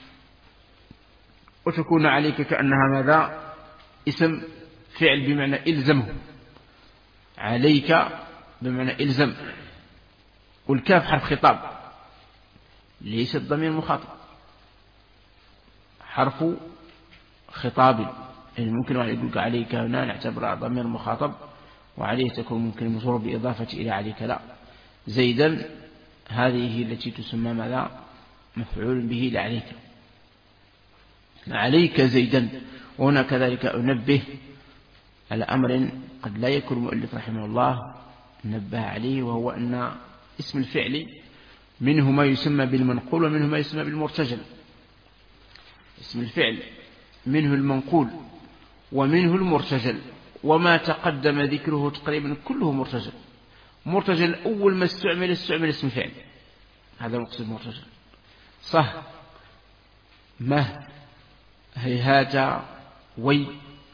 وتكون عليك كأنها ماذا اسم فعل بمعنى إلزمه، عليك بمعنى إلزم، والكاف حرف خطاب ليس الضمير مخاطب، حرف خطاب. يعني ممكن واحد يقول عليك هنا نعتبر ضمير مخاطب، وعليه تكون ممكن المصور بإضافة إلى عليك، لا زيدا هذه هي التي تسمى ماذا مفعول به لعليك، عليك زيدا. وهنا كذلك أنبه على أمر قد لا يكون المؤلف رحمه الله نبه عليه، وهو أن اسم الفعل منه ما يسمى بالمنقول ومنه ما يسمى بالمرتجل. اسم الفعل منه المنقول ومنه المرتجل، وما تقدم ذكره تقريبا كله مرتجل. مرتجل أول ما استعمل اسم فعل، هذا مقصود مرتجل. صح مه هيهات وي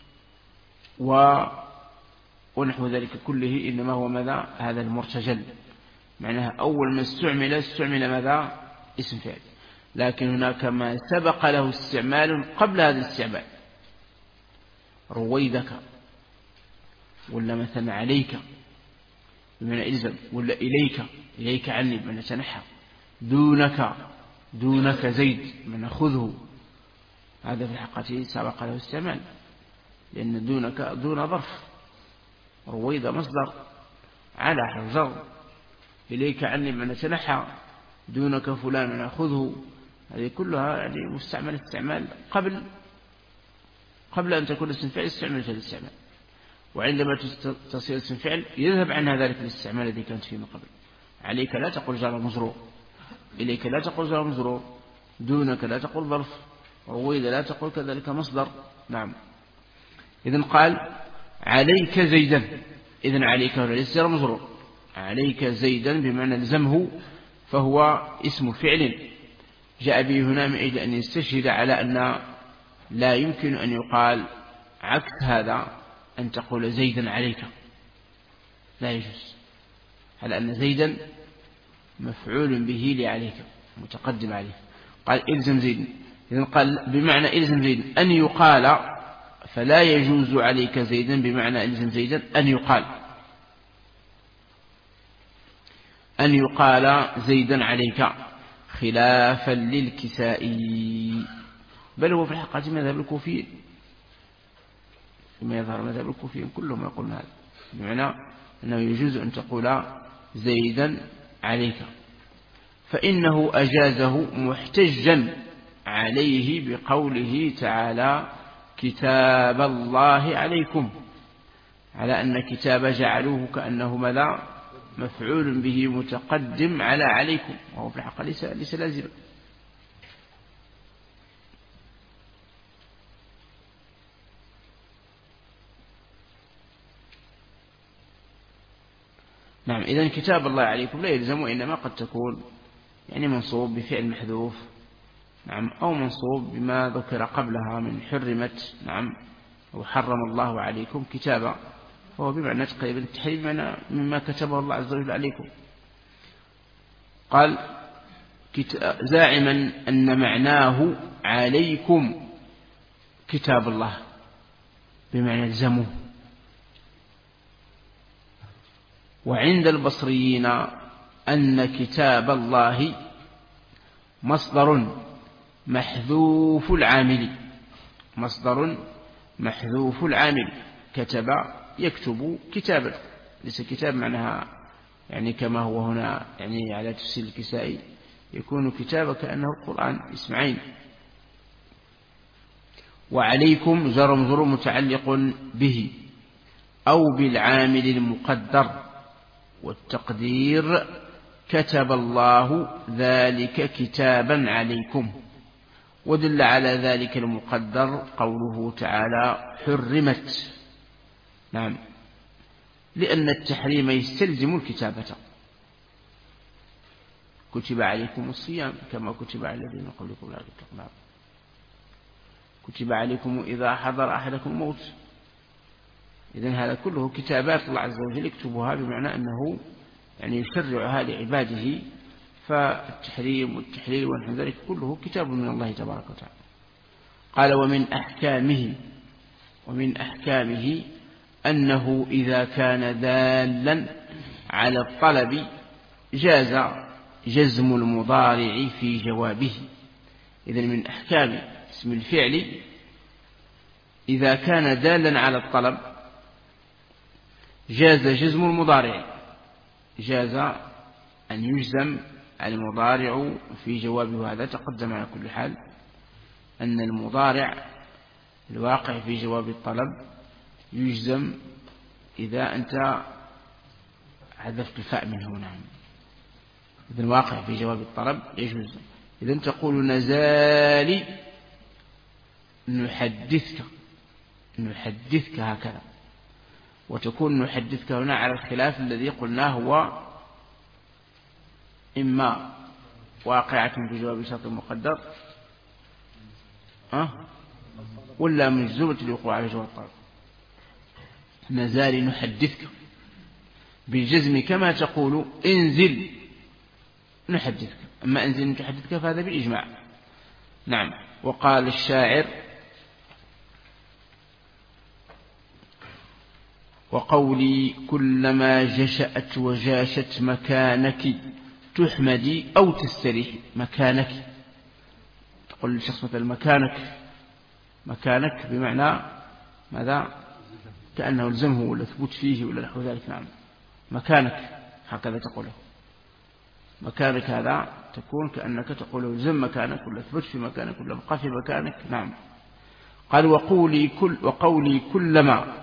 ونحو ذلك كله إنما هو ماذا؟ هذا المرتجل، معناها أول ما استعمل ماذا؟ اسم فعل، لكن هناك ما سبق له استعمال قبل هذا الاستعمال، رويدك ولا مثلا عليك بمعنى إلزم، ولا إليك عني بمعنى تنحى، دونك زيد بمعنى خذه، هذا في الحقيقة سبق له استعمال، لأن دون ظرف، رويد مصدر، على حجر، إليك عني بمعنى تنحى، دونك فلان بمعنى خذه، هذه كلها يعني مستعمل استعمال قبل أن تكون اسم فعل استعمل في الاستعمال، وعندما تصير اسم فعل يذهب عنها ذلك الاستعمال الذي كانت فيه من قبل. عليك لا تقول جار مجرور، إليك لا تقول جار مجرور، دونك لا تقول ظرف، رويد لا تقول كذلك مصدر. نعم. إذن قال عليك زيدا، إذن عليك ليس جار مجرور، عليك زيدا بمعنى لزمه، فهو اسم فعل جاء به هنا من أجل أن يستشهد على أن لا يمكن أن يقال عكس هذا، أن تقول زيدا عليك، لا يجوز، على أن زيدا مفعول به لعليك متقدم عليه. قال إلزم زيد، إذن قال بمعنى إلزم زيد أن يقال، فلا يجوز عليك زيدا بمعنى إلزم زيدا أن يقال زيدا عليك، خلافا للكسائي، بل هو في الحقيقة مذهب الكوفيين، كما يظهر مذهب الكوفيين كلهم يقولون هذا، بمعنى أنه يجوز أن تقول زيدا عليك، فإنه أجازه محتجا عليه بقوله تعالى كتاب الله عليكم، على أن كتاب جعلوه كأنه ماذا؟ مفعول به متقدم على عليكم، وهو في الحقيقة ليس لازما. نعم. إذن كتاب الله عليكم لا يلزم، وإنما قد تكون يعني منصوب بفعل محذوف، نعم، أو منصوب بما ذكر قبلها من حرمت، نعم، وحرم الله عليكم كتابا، فهو بمعنى تقريبا التحريم مما كتبه الله عز وجل عليكم. قال زاعما أن معناه عليكم كتاب الله بمعنى الزموه. وعند البصريين أن كتاب الله مصدر محذوف العامل، كتب يكتب كتابا، ليس كتاب معناها يعني كما هو هنا يعني على تفسير الكسائي يكون كتاب كأنه القرآن اسمعين. وعليكم جار مجرور متعلق به أو بالعامل المقدر، والتقدير كتب الله ذلك كتابا عليكم، ودل على ذلك المقدر قوله تعالى حرمت، نعم، لأن التحريم يستلزم الكتابة. كتب عليكم الصيام كما كتب على الذين قبلكم لعلكم تتقون، كتب عليكم إذا حضر أحدكم الموت. إذن هذا كله كتابات الله عز وجل يكتبها، بمعنى أنه يعني يشرعها لعباده، فالتحريم والتحليل ونحو ذلك كله كتاب من الله تبارك وتعالى. قال ومن أحكامه أنه إذا كان دالا على الطلب جاز جزم المضارع في جوابه. إذن من أحكام اسم الفعل إذا كان دالا على الطلب جاز جزم المضارع، جاز أن يجزم المضارع في جوابه. هذا تقدم على كل حال أن المضارع الواقع في جواب الطلب يجزم إذا أنت حذفت الفاء منه، نعم، إذا الواقع في جواب الطلب يجوز. إذا تقول نزالي نحدثك هكذا، وتكون نحدثك هنا على الخلاف الذي قلناه هو إما واقعة في جواب شرط مقدر ولا مجزومة الوقوع في جواب الطلب؟ نزال نحدثك بالجزم كما تقول انزل نحدثك، أما انزل نحدثك فهذا بالإجماع. نعم. وقال الشاعر وقولي كلما جشأت وجاشت مكانك تحمدي أو تستريحي. مكانك تقول للشخص مثلا مكانك بمعنى ماذا؟ كأنه الزمه ولا ثبوت فيه ولا نحو ذلك. نعم. مكانك هكذا تقوله. مكانك هذا تكون كأنك تقول الزم مكانك ولا ثبت في مكانك ولا بقى في مكانك. نعم. قال وقولي كلما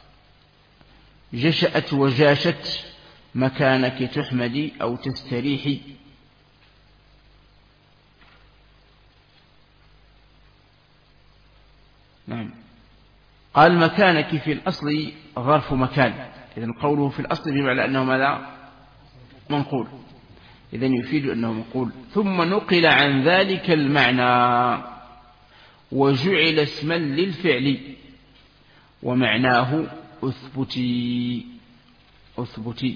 جشأت وجاشت مكانك تحمدي أو تستريحي. نعم. قال مكانك في الأصل ظرف مكان، إذن قوله في الأصل بمعنى أنه ماذا؟ منقول، إذن يفيد أنه منقول. ثم نقل عن ذلك المعنى وجعل اسما للفعل ومعناه أثبتي.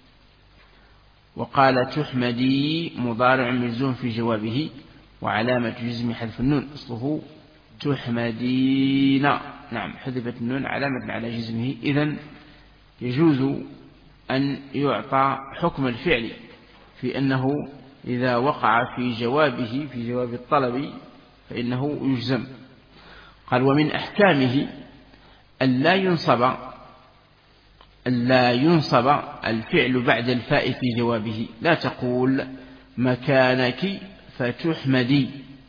وقال تحمدي مضارع مجزوم في جوابه وعلامة جزم حذف النون، أصله تحمدين. نعم. حذفت النون علامة على جزمه. إذن يجوز أن يعطى حكم الفعل في أنه إذا وقع في جوابه في جواب الطلب فإنه يجزم. قال ومن أحكامه ألا ينصب الفعل بعد الفاء في جوابه. لا تقول مكانك فتحمدي،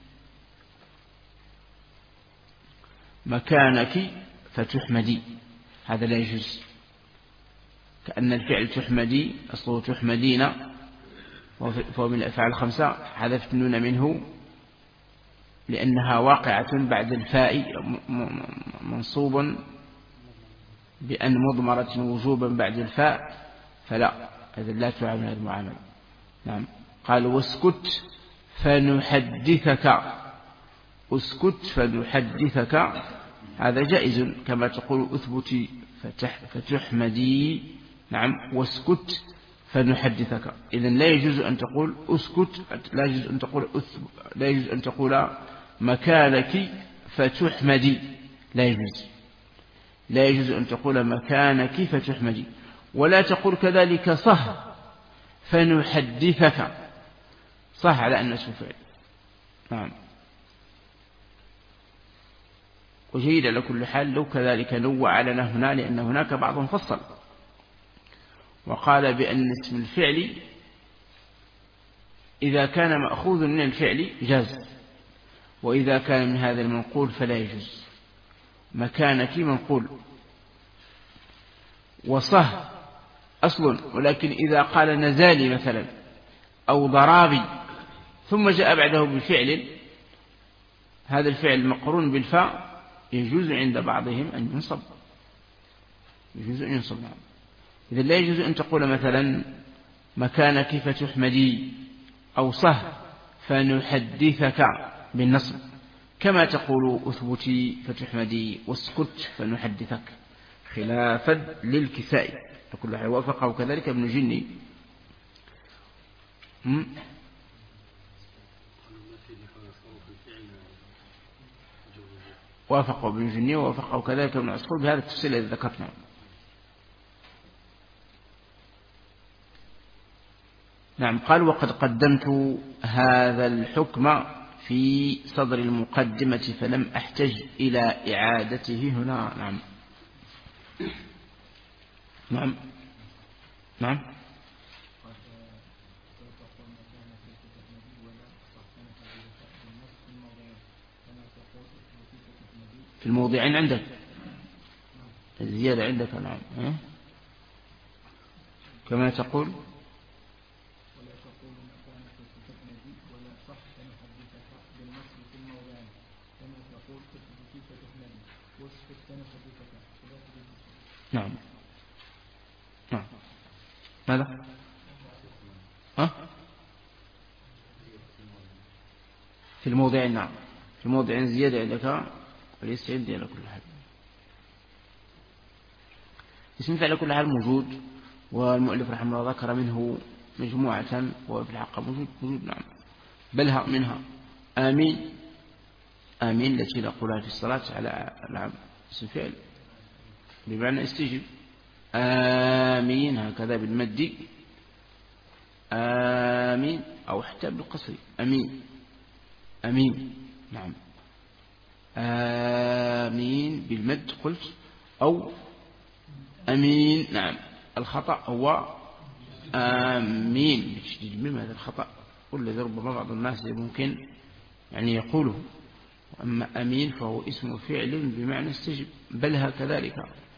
هذا لا يجوز، كأن الفعل تحمدي أصله تحمدين فهو من الأفعال الخمسة، حذفت النون منه لأنها واقعة بعد الفاء منصوب بأن مضمرة وجوبا بعد الفاء، فلا، هذا لا تعامل هذه المعاملة. نعم. قال واسكت فنحدثك، هذا جائز كما تقول أثبتي فتحمدي. نعم. واسكت فنحدثك. إذن لا يجوز أن تقول أسكت، لا يجوز أن تقول مكانك فتحمدي، لا يجوز أن تقول مكانك فتحمدي. ولا تقول كذلك صح فنحدثك، صح على أن اسم فعل. نعم. وجيد على كل حال لو كذلك نوع لنا هنا، لأن هناك بعض مفصل وقال بأن اسم الفعل إذا كان مأخوذ من الفعل جاز، وإذا كان من هذا المنقول فلا يجوز. مكانك منقول وصه أصل، ولكن إذا قال نزالي مثلا أو ضرابي ثم جاء بعده بفعل، هذا الفعل مقرون بالفاء، يجوز عند بعضهم أن ينصب، إذا لا يجوز أن تقول مثلا مكانك فتحمدي أو صه فنحدثك بالنصب، كما تقول أثبتي فتحمدي واسكت فنحدثك، خلافا للكسائي. كل حال وافقه كذلك ابن جني. وافقه ابن جني ووافقه كذلك ابن عصفور بهذا التفصيل الذي ذكرنا. نعم. قال وقد قدمت هذا الحكم في صدر المقدمة فلم أحتج إلى إعادته هنا. نعم. نعم. نعم. في الموضعين عندك الزيادة عندك. نعم. كما تقول نعم. نعم. ماذا؟ في الموضع نعم، في موضع زيادة عندك وليستعد على كل حال. اسم فعل كل حال موجود، والمؤلف رحمه الله ذكر منه مجموعة، وفي الحق موجود نعم. بلها منها آمين، آمين التي نقولها في الصلاة على نعم اسم فعل بمعنى استجب. آمين هكذا بالمد، آمين، أو حتى بالقصر أمين، أمين نعم. آمين بالمد قلت، أو أمين نعم. الخطأ هو آمين بتشديد الميم، هذا الخطأ والذي ربما بعض الناس ممكن يعني يقوله. أما أمين فهو اسم فعل بمعنى استجب. بلها كذلك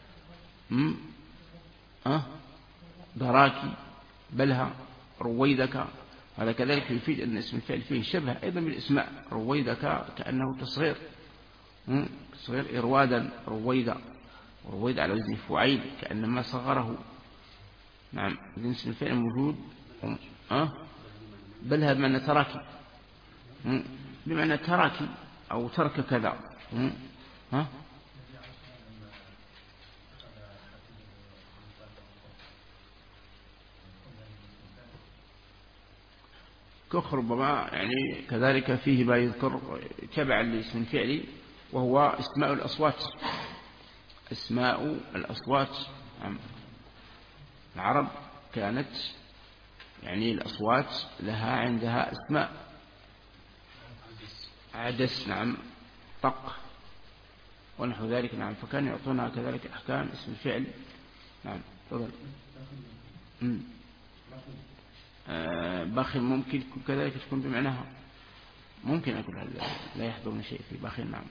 دراكي، بلها، رويدك، هذا كذلك يفيد أن اسم الفعل فيه شبه أيضا بالاسماء. رويدك كأنه تصغير، تصغير إروادا، رويدا، ورويد على وزن فعيل كأنما صغره نعم. إذن اسم الفعل موجود. بلها بمعنى تراكي، بمعنى تراكي أو ترك كذا. كخ ربما يعني كذلك فيه ما يذكر تبعا لاسم الفعل، وهو اسماء الأصوات. اسماء الأصوات العرب كانت يعني الأصوات لها عندها اسماء. عدس نعم، طق ونحو ذلك نعم. فكان يعطونها كذلك أحكام اسم الفعل نعم. تفضل. باخل ممكن كذلك تكون بمعناها، ممكن أقول لا يحضرني شيء في باخل نعم.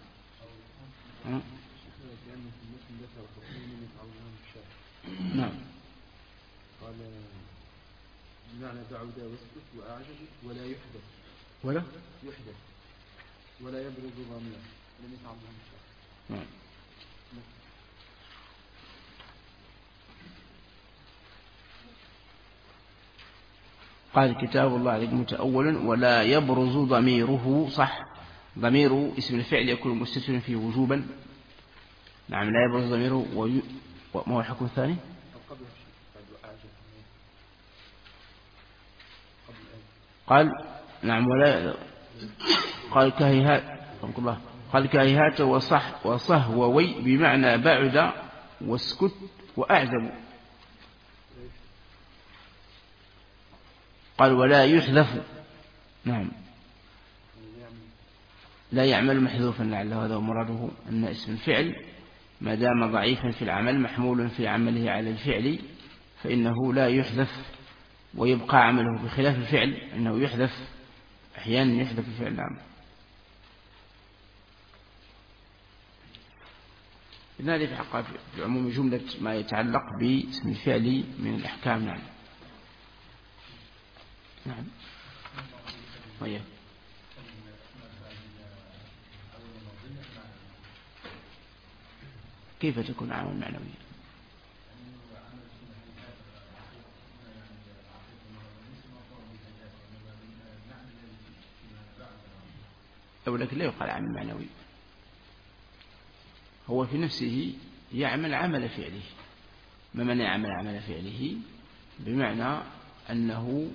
نعم. قال بمعنى بعد واسكت وأعجب ولا يحدث، ولا يحدث ولا يبرز ضمير لم يتعظم الشيء. نعم. قال كتاب الله عليك متأولا ولا يبرز ضميره. صح، ضمير اسم الفعل يكون مستترا فيه وجوبا نعم. لا يبرز ضميره ما هو الحكم الثاني؟ قال نعم ولا قال كهيهات، قال كهيهات وصح وصهووي بمعنى بعد واسكت وأعزب. قال ولا يحذف نعم، لا يعمل محذوفا، لعله هذا مراده أن اسم الفعل ما دام ضعيفا في العمل محمول في عمله على الفعل فإنه لا يحذف ويبقى عمله، بخلاف الفعل أنه يحذف أحيانا، يحذف الفعل نعم. إذن هذه في حقها في عموم جملة ما يتعلق باسم الفعل من الأحكام نعم. نعم. طيب. كيف تكون عامل معنوي؟ أو لكن لا يقال عامل معنوي، هو في نفسه يعمل عمل فعله. ما معنى يعمل عمل فعله؟ بمعنى أنه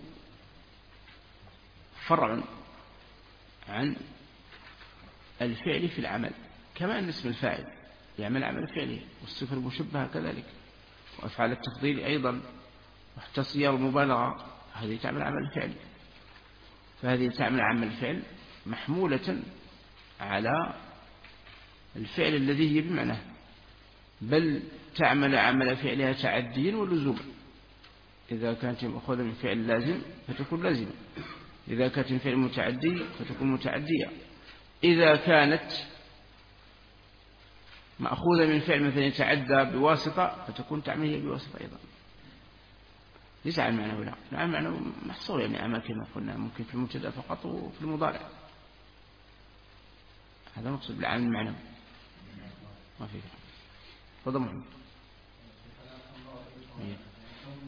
فرع عن الفعل في العمل، كما أن اسم الفاعل يعمل عمل فعله، والصفة المشبهة كذلك، وأفعال التفضيل أيضا، وحتى صيغ المبالغة هذه تعمل عمل الفعل. فهذه تعمل عمل الفعل محمولة على الفعل الذي هي بمعناه، بل تعمل عمل فعلها تعديا ولزوما. إذا كانت مأخوذة من فعل لازم فتكون لازمة، إذا كانت من فعل متعدي فتكون متعدية، إذا كانت مأخوذة من فعل مثلا يتعدى بواسطة فتكون تعملها بواسطة أيضا. ليس على المعنى ولا على المعنى محصور، يعني أماكن ما قلنا ممكن في المبتدأ فقط وفي المضارع. هذا مقصود بالعامل المعنوي ما فيه. تفضل محمد.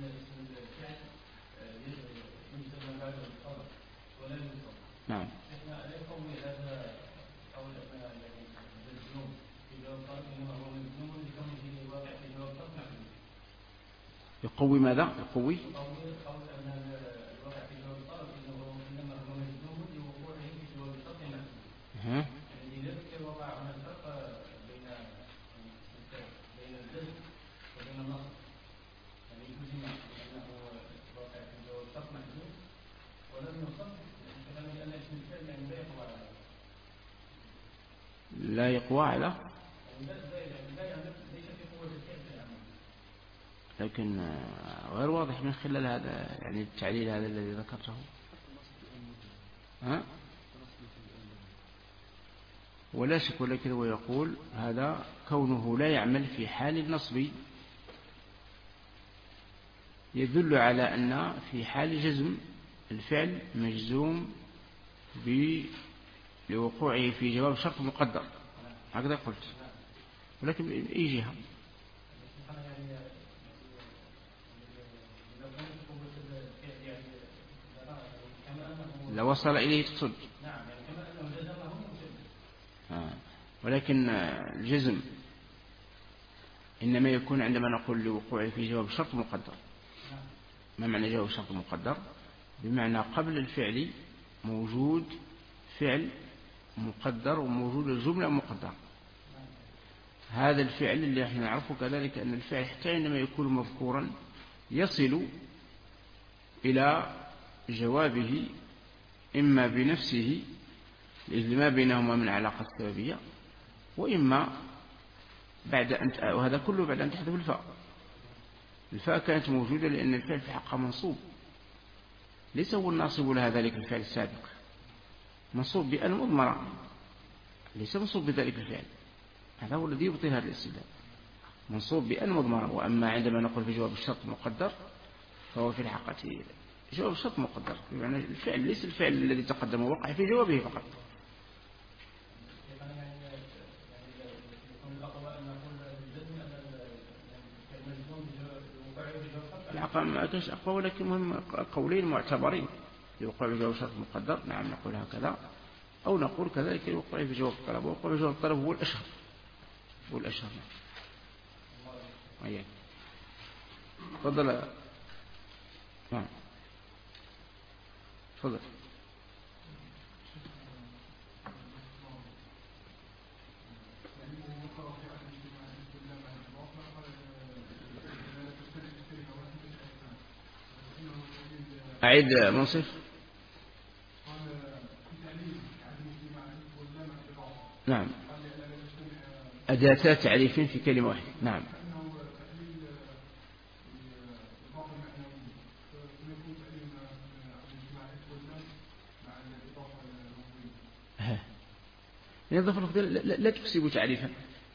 نعم. يقوي ماذا؟ يقوي لا يقوى على، لكن غير واضح من خلال هذا يعني التعليل هذا الذي ذكرته. ولا شك، ولكن هو يقول هذا كونه لا يعمل في حال النصب يدل على أن في حال جزم الفعل مجزوم لوقوعه في جواب شرط مقدر، هكذا قلت. ولكن بأي جهة؟ لو وصل إليه تقصد. ولكن الجزم إنما يكون عندما نقول لوقوعه في جواب شرط مقدر. ما معنى جواب شرط مقدر؟ بمعنى قبل الفعل موجود فعل مقدر وموجود الجملة مقدر. هذا الفعل اللي احنا نعرفه كذلك أن الفعل حتى عندما يكون مذكورا يصل إلى جوابه إما بنفسه إذ ما بينهما من علاقة سببية، وإما بعد أن، وهذا كله بعد أن تحذف الفاء. الفاء كانت موجودة لأن الفعل في حقها منصوب، ليس هو الناصب لها ذلك الفعل السابق، منصوب بأن مضمرة، ليس منصوب بذلك الفعل. هذا هو الذي يبطل هذا الاستدلال، منصوب بأن مضمرة. وأما عندما نقول في جواب الشرط مقدر فهو في الحقيقة جواب الشرط مقدر، يعني الفعل ليس الفعل الذي تقدم وقع في جوابه فقط. الحقيقة ما كانش أقوى، ولكن مهم قولين معتبرين يوقع في جواب الشرط مقدر، نعم نقول هكذا، أو نقول كذلك يوقع في جواب الطلب. ووقع في جواب الطلب هو الأشهر، هو الأشهر. أيوة. تفضل. نعم تفضل. أعيد منصف. نعم، أداة تعريف في كلمة واحدة. نعم. الإضافة الأخيرة لا تكسب تعريفا،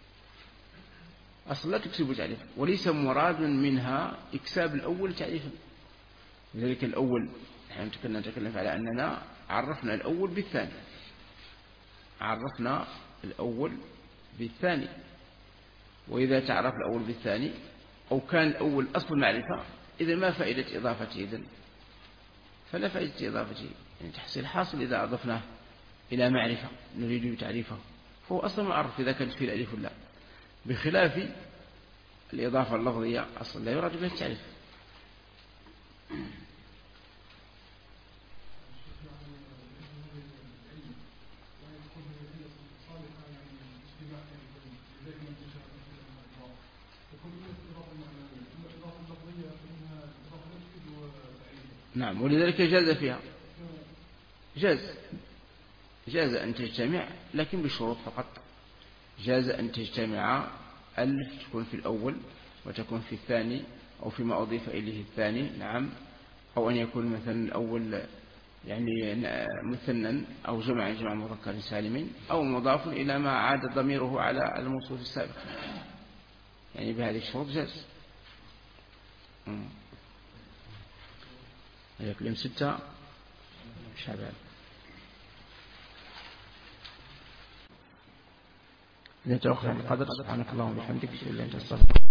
أصلا لا تكسب تعريفا، وليس مراد منها إكساب الأول تعريفا. لذلك الأول نحن نتكلم على أننا عرفنا الأول بالثاني، عرفنا الأول بالثاني. وإذا تعرف الأول بالثاني أو كان الأول أصل معرفة، إذا ما فائدة إضافته؟ إذن فلا فائدة إضافته، يعني تحصيل حاصل إذا أضفناه إلى معرفة نريد تعريفه، فهو أصلا معرف إذا كانت فيه الألف لا، بخلاف الإضافة اللفظية أصلا لا يراد بها التعريف. نعم، ولذلك جاز فيها، جاز أن تجتمع، لكن بشروط فقط. جاز أن تجتمع ألف تكون في الأول وتكون في الثاني، أو فيما أضيف إليه الثاني. نعم. أو أن يكون مثلا الأول يعني مثنى أو جمع مذكر سالم، أو مضاف إلى ما عاد ضميره على الموصوف السابق، يعني بهذه الشروط جاز. يكلم 6 شعبان. إذا توقف القدر، سبحانك اللهم وبحمدك، أشهد أن لا إله إلا أنت، أستغفرك.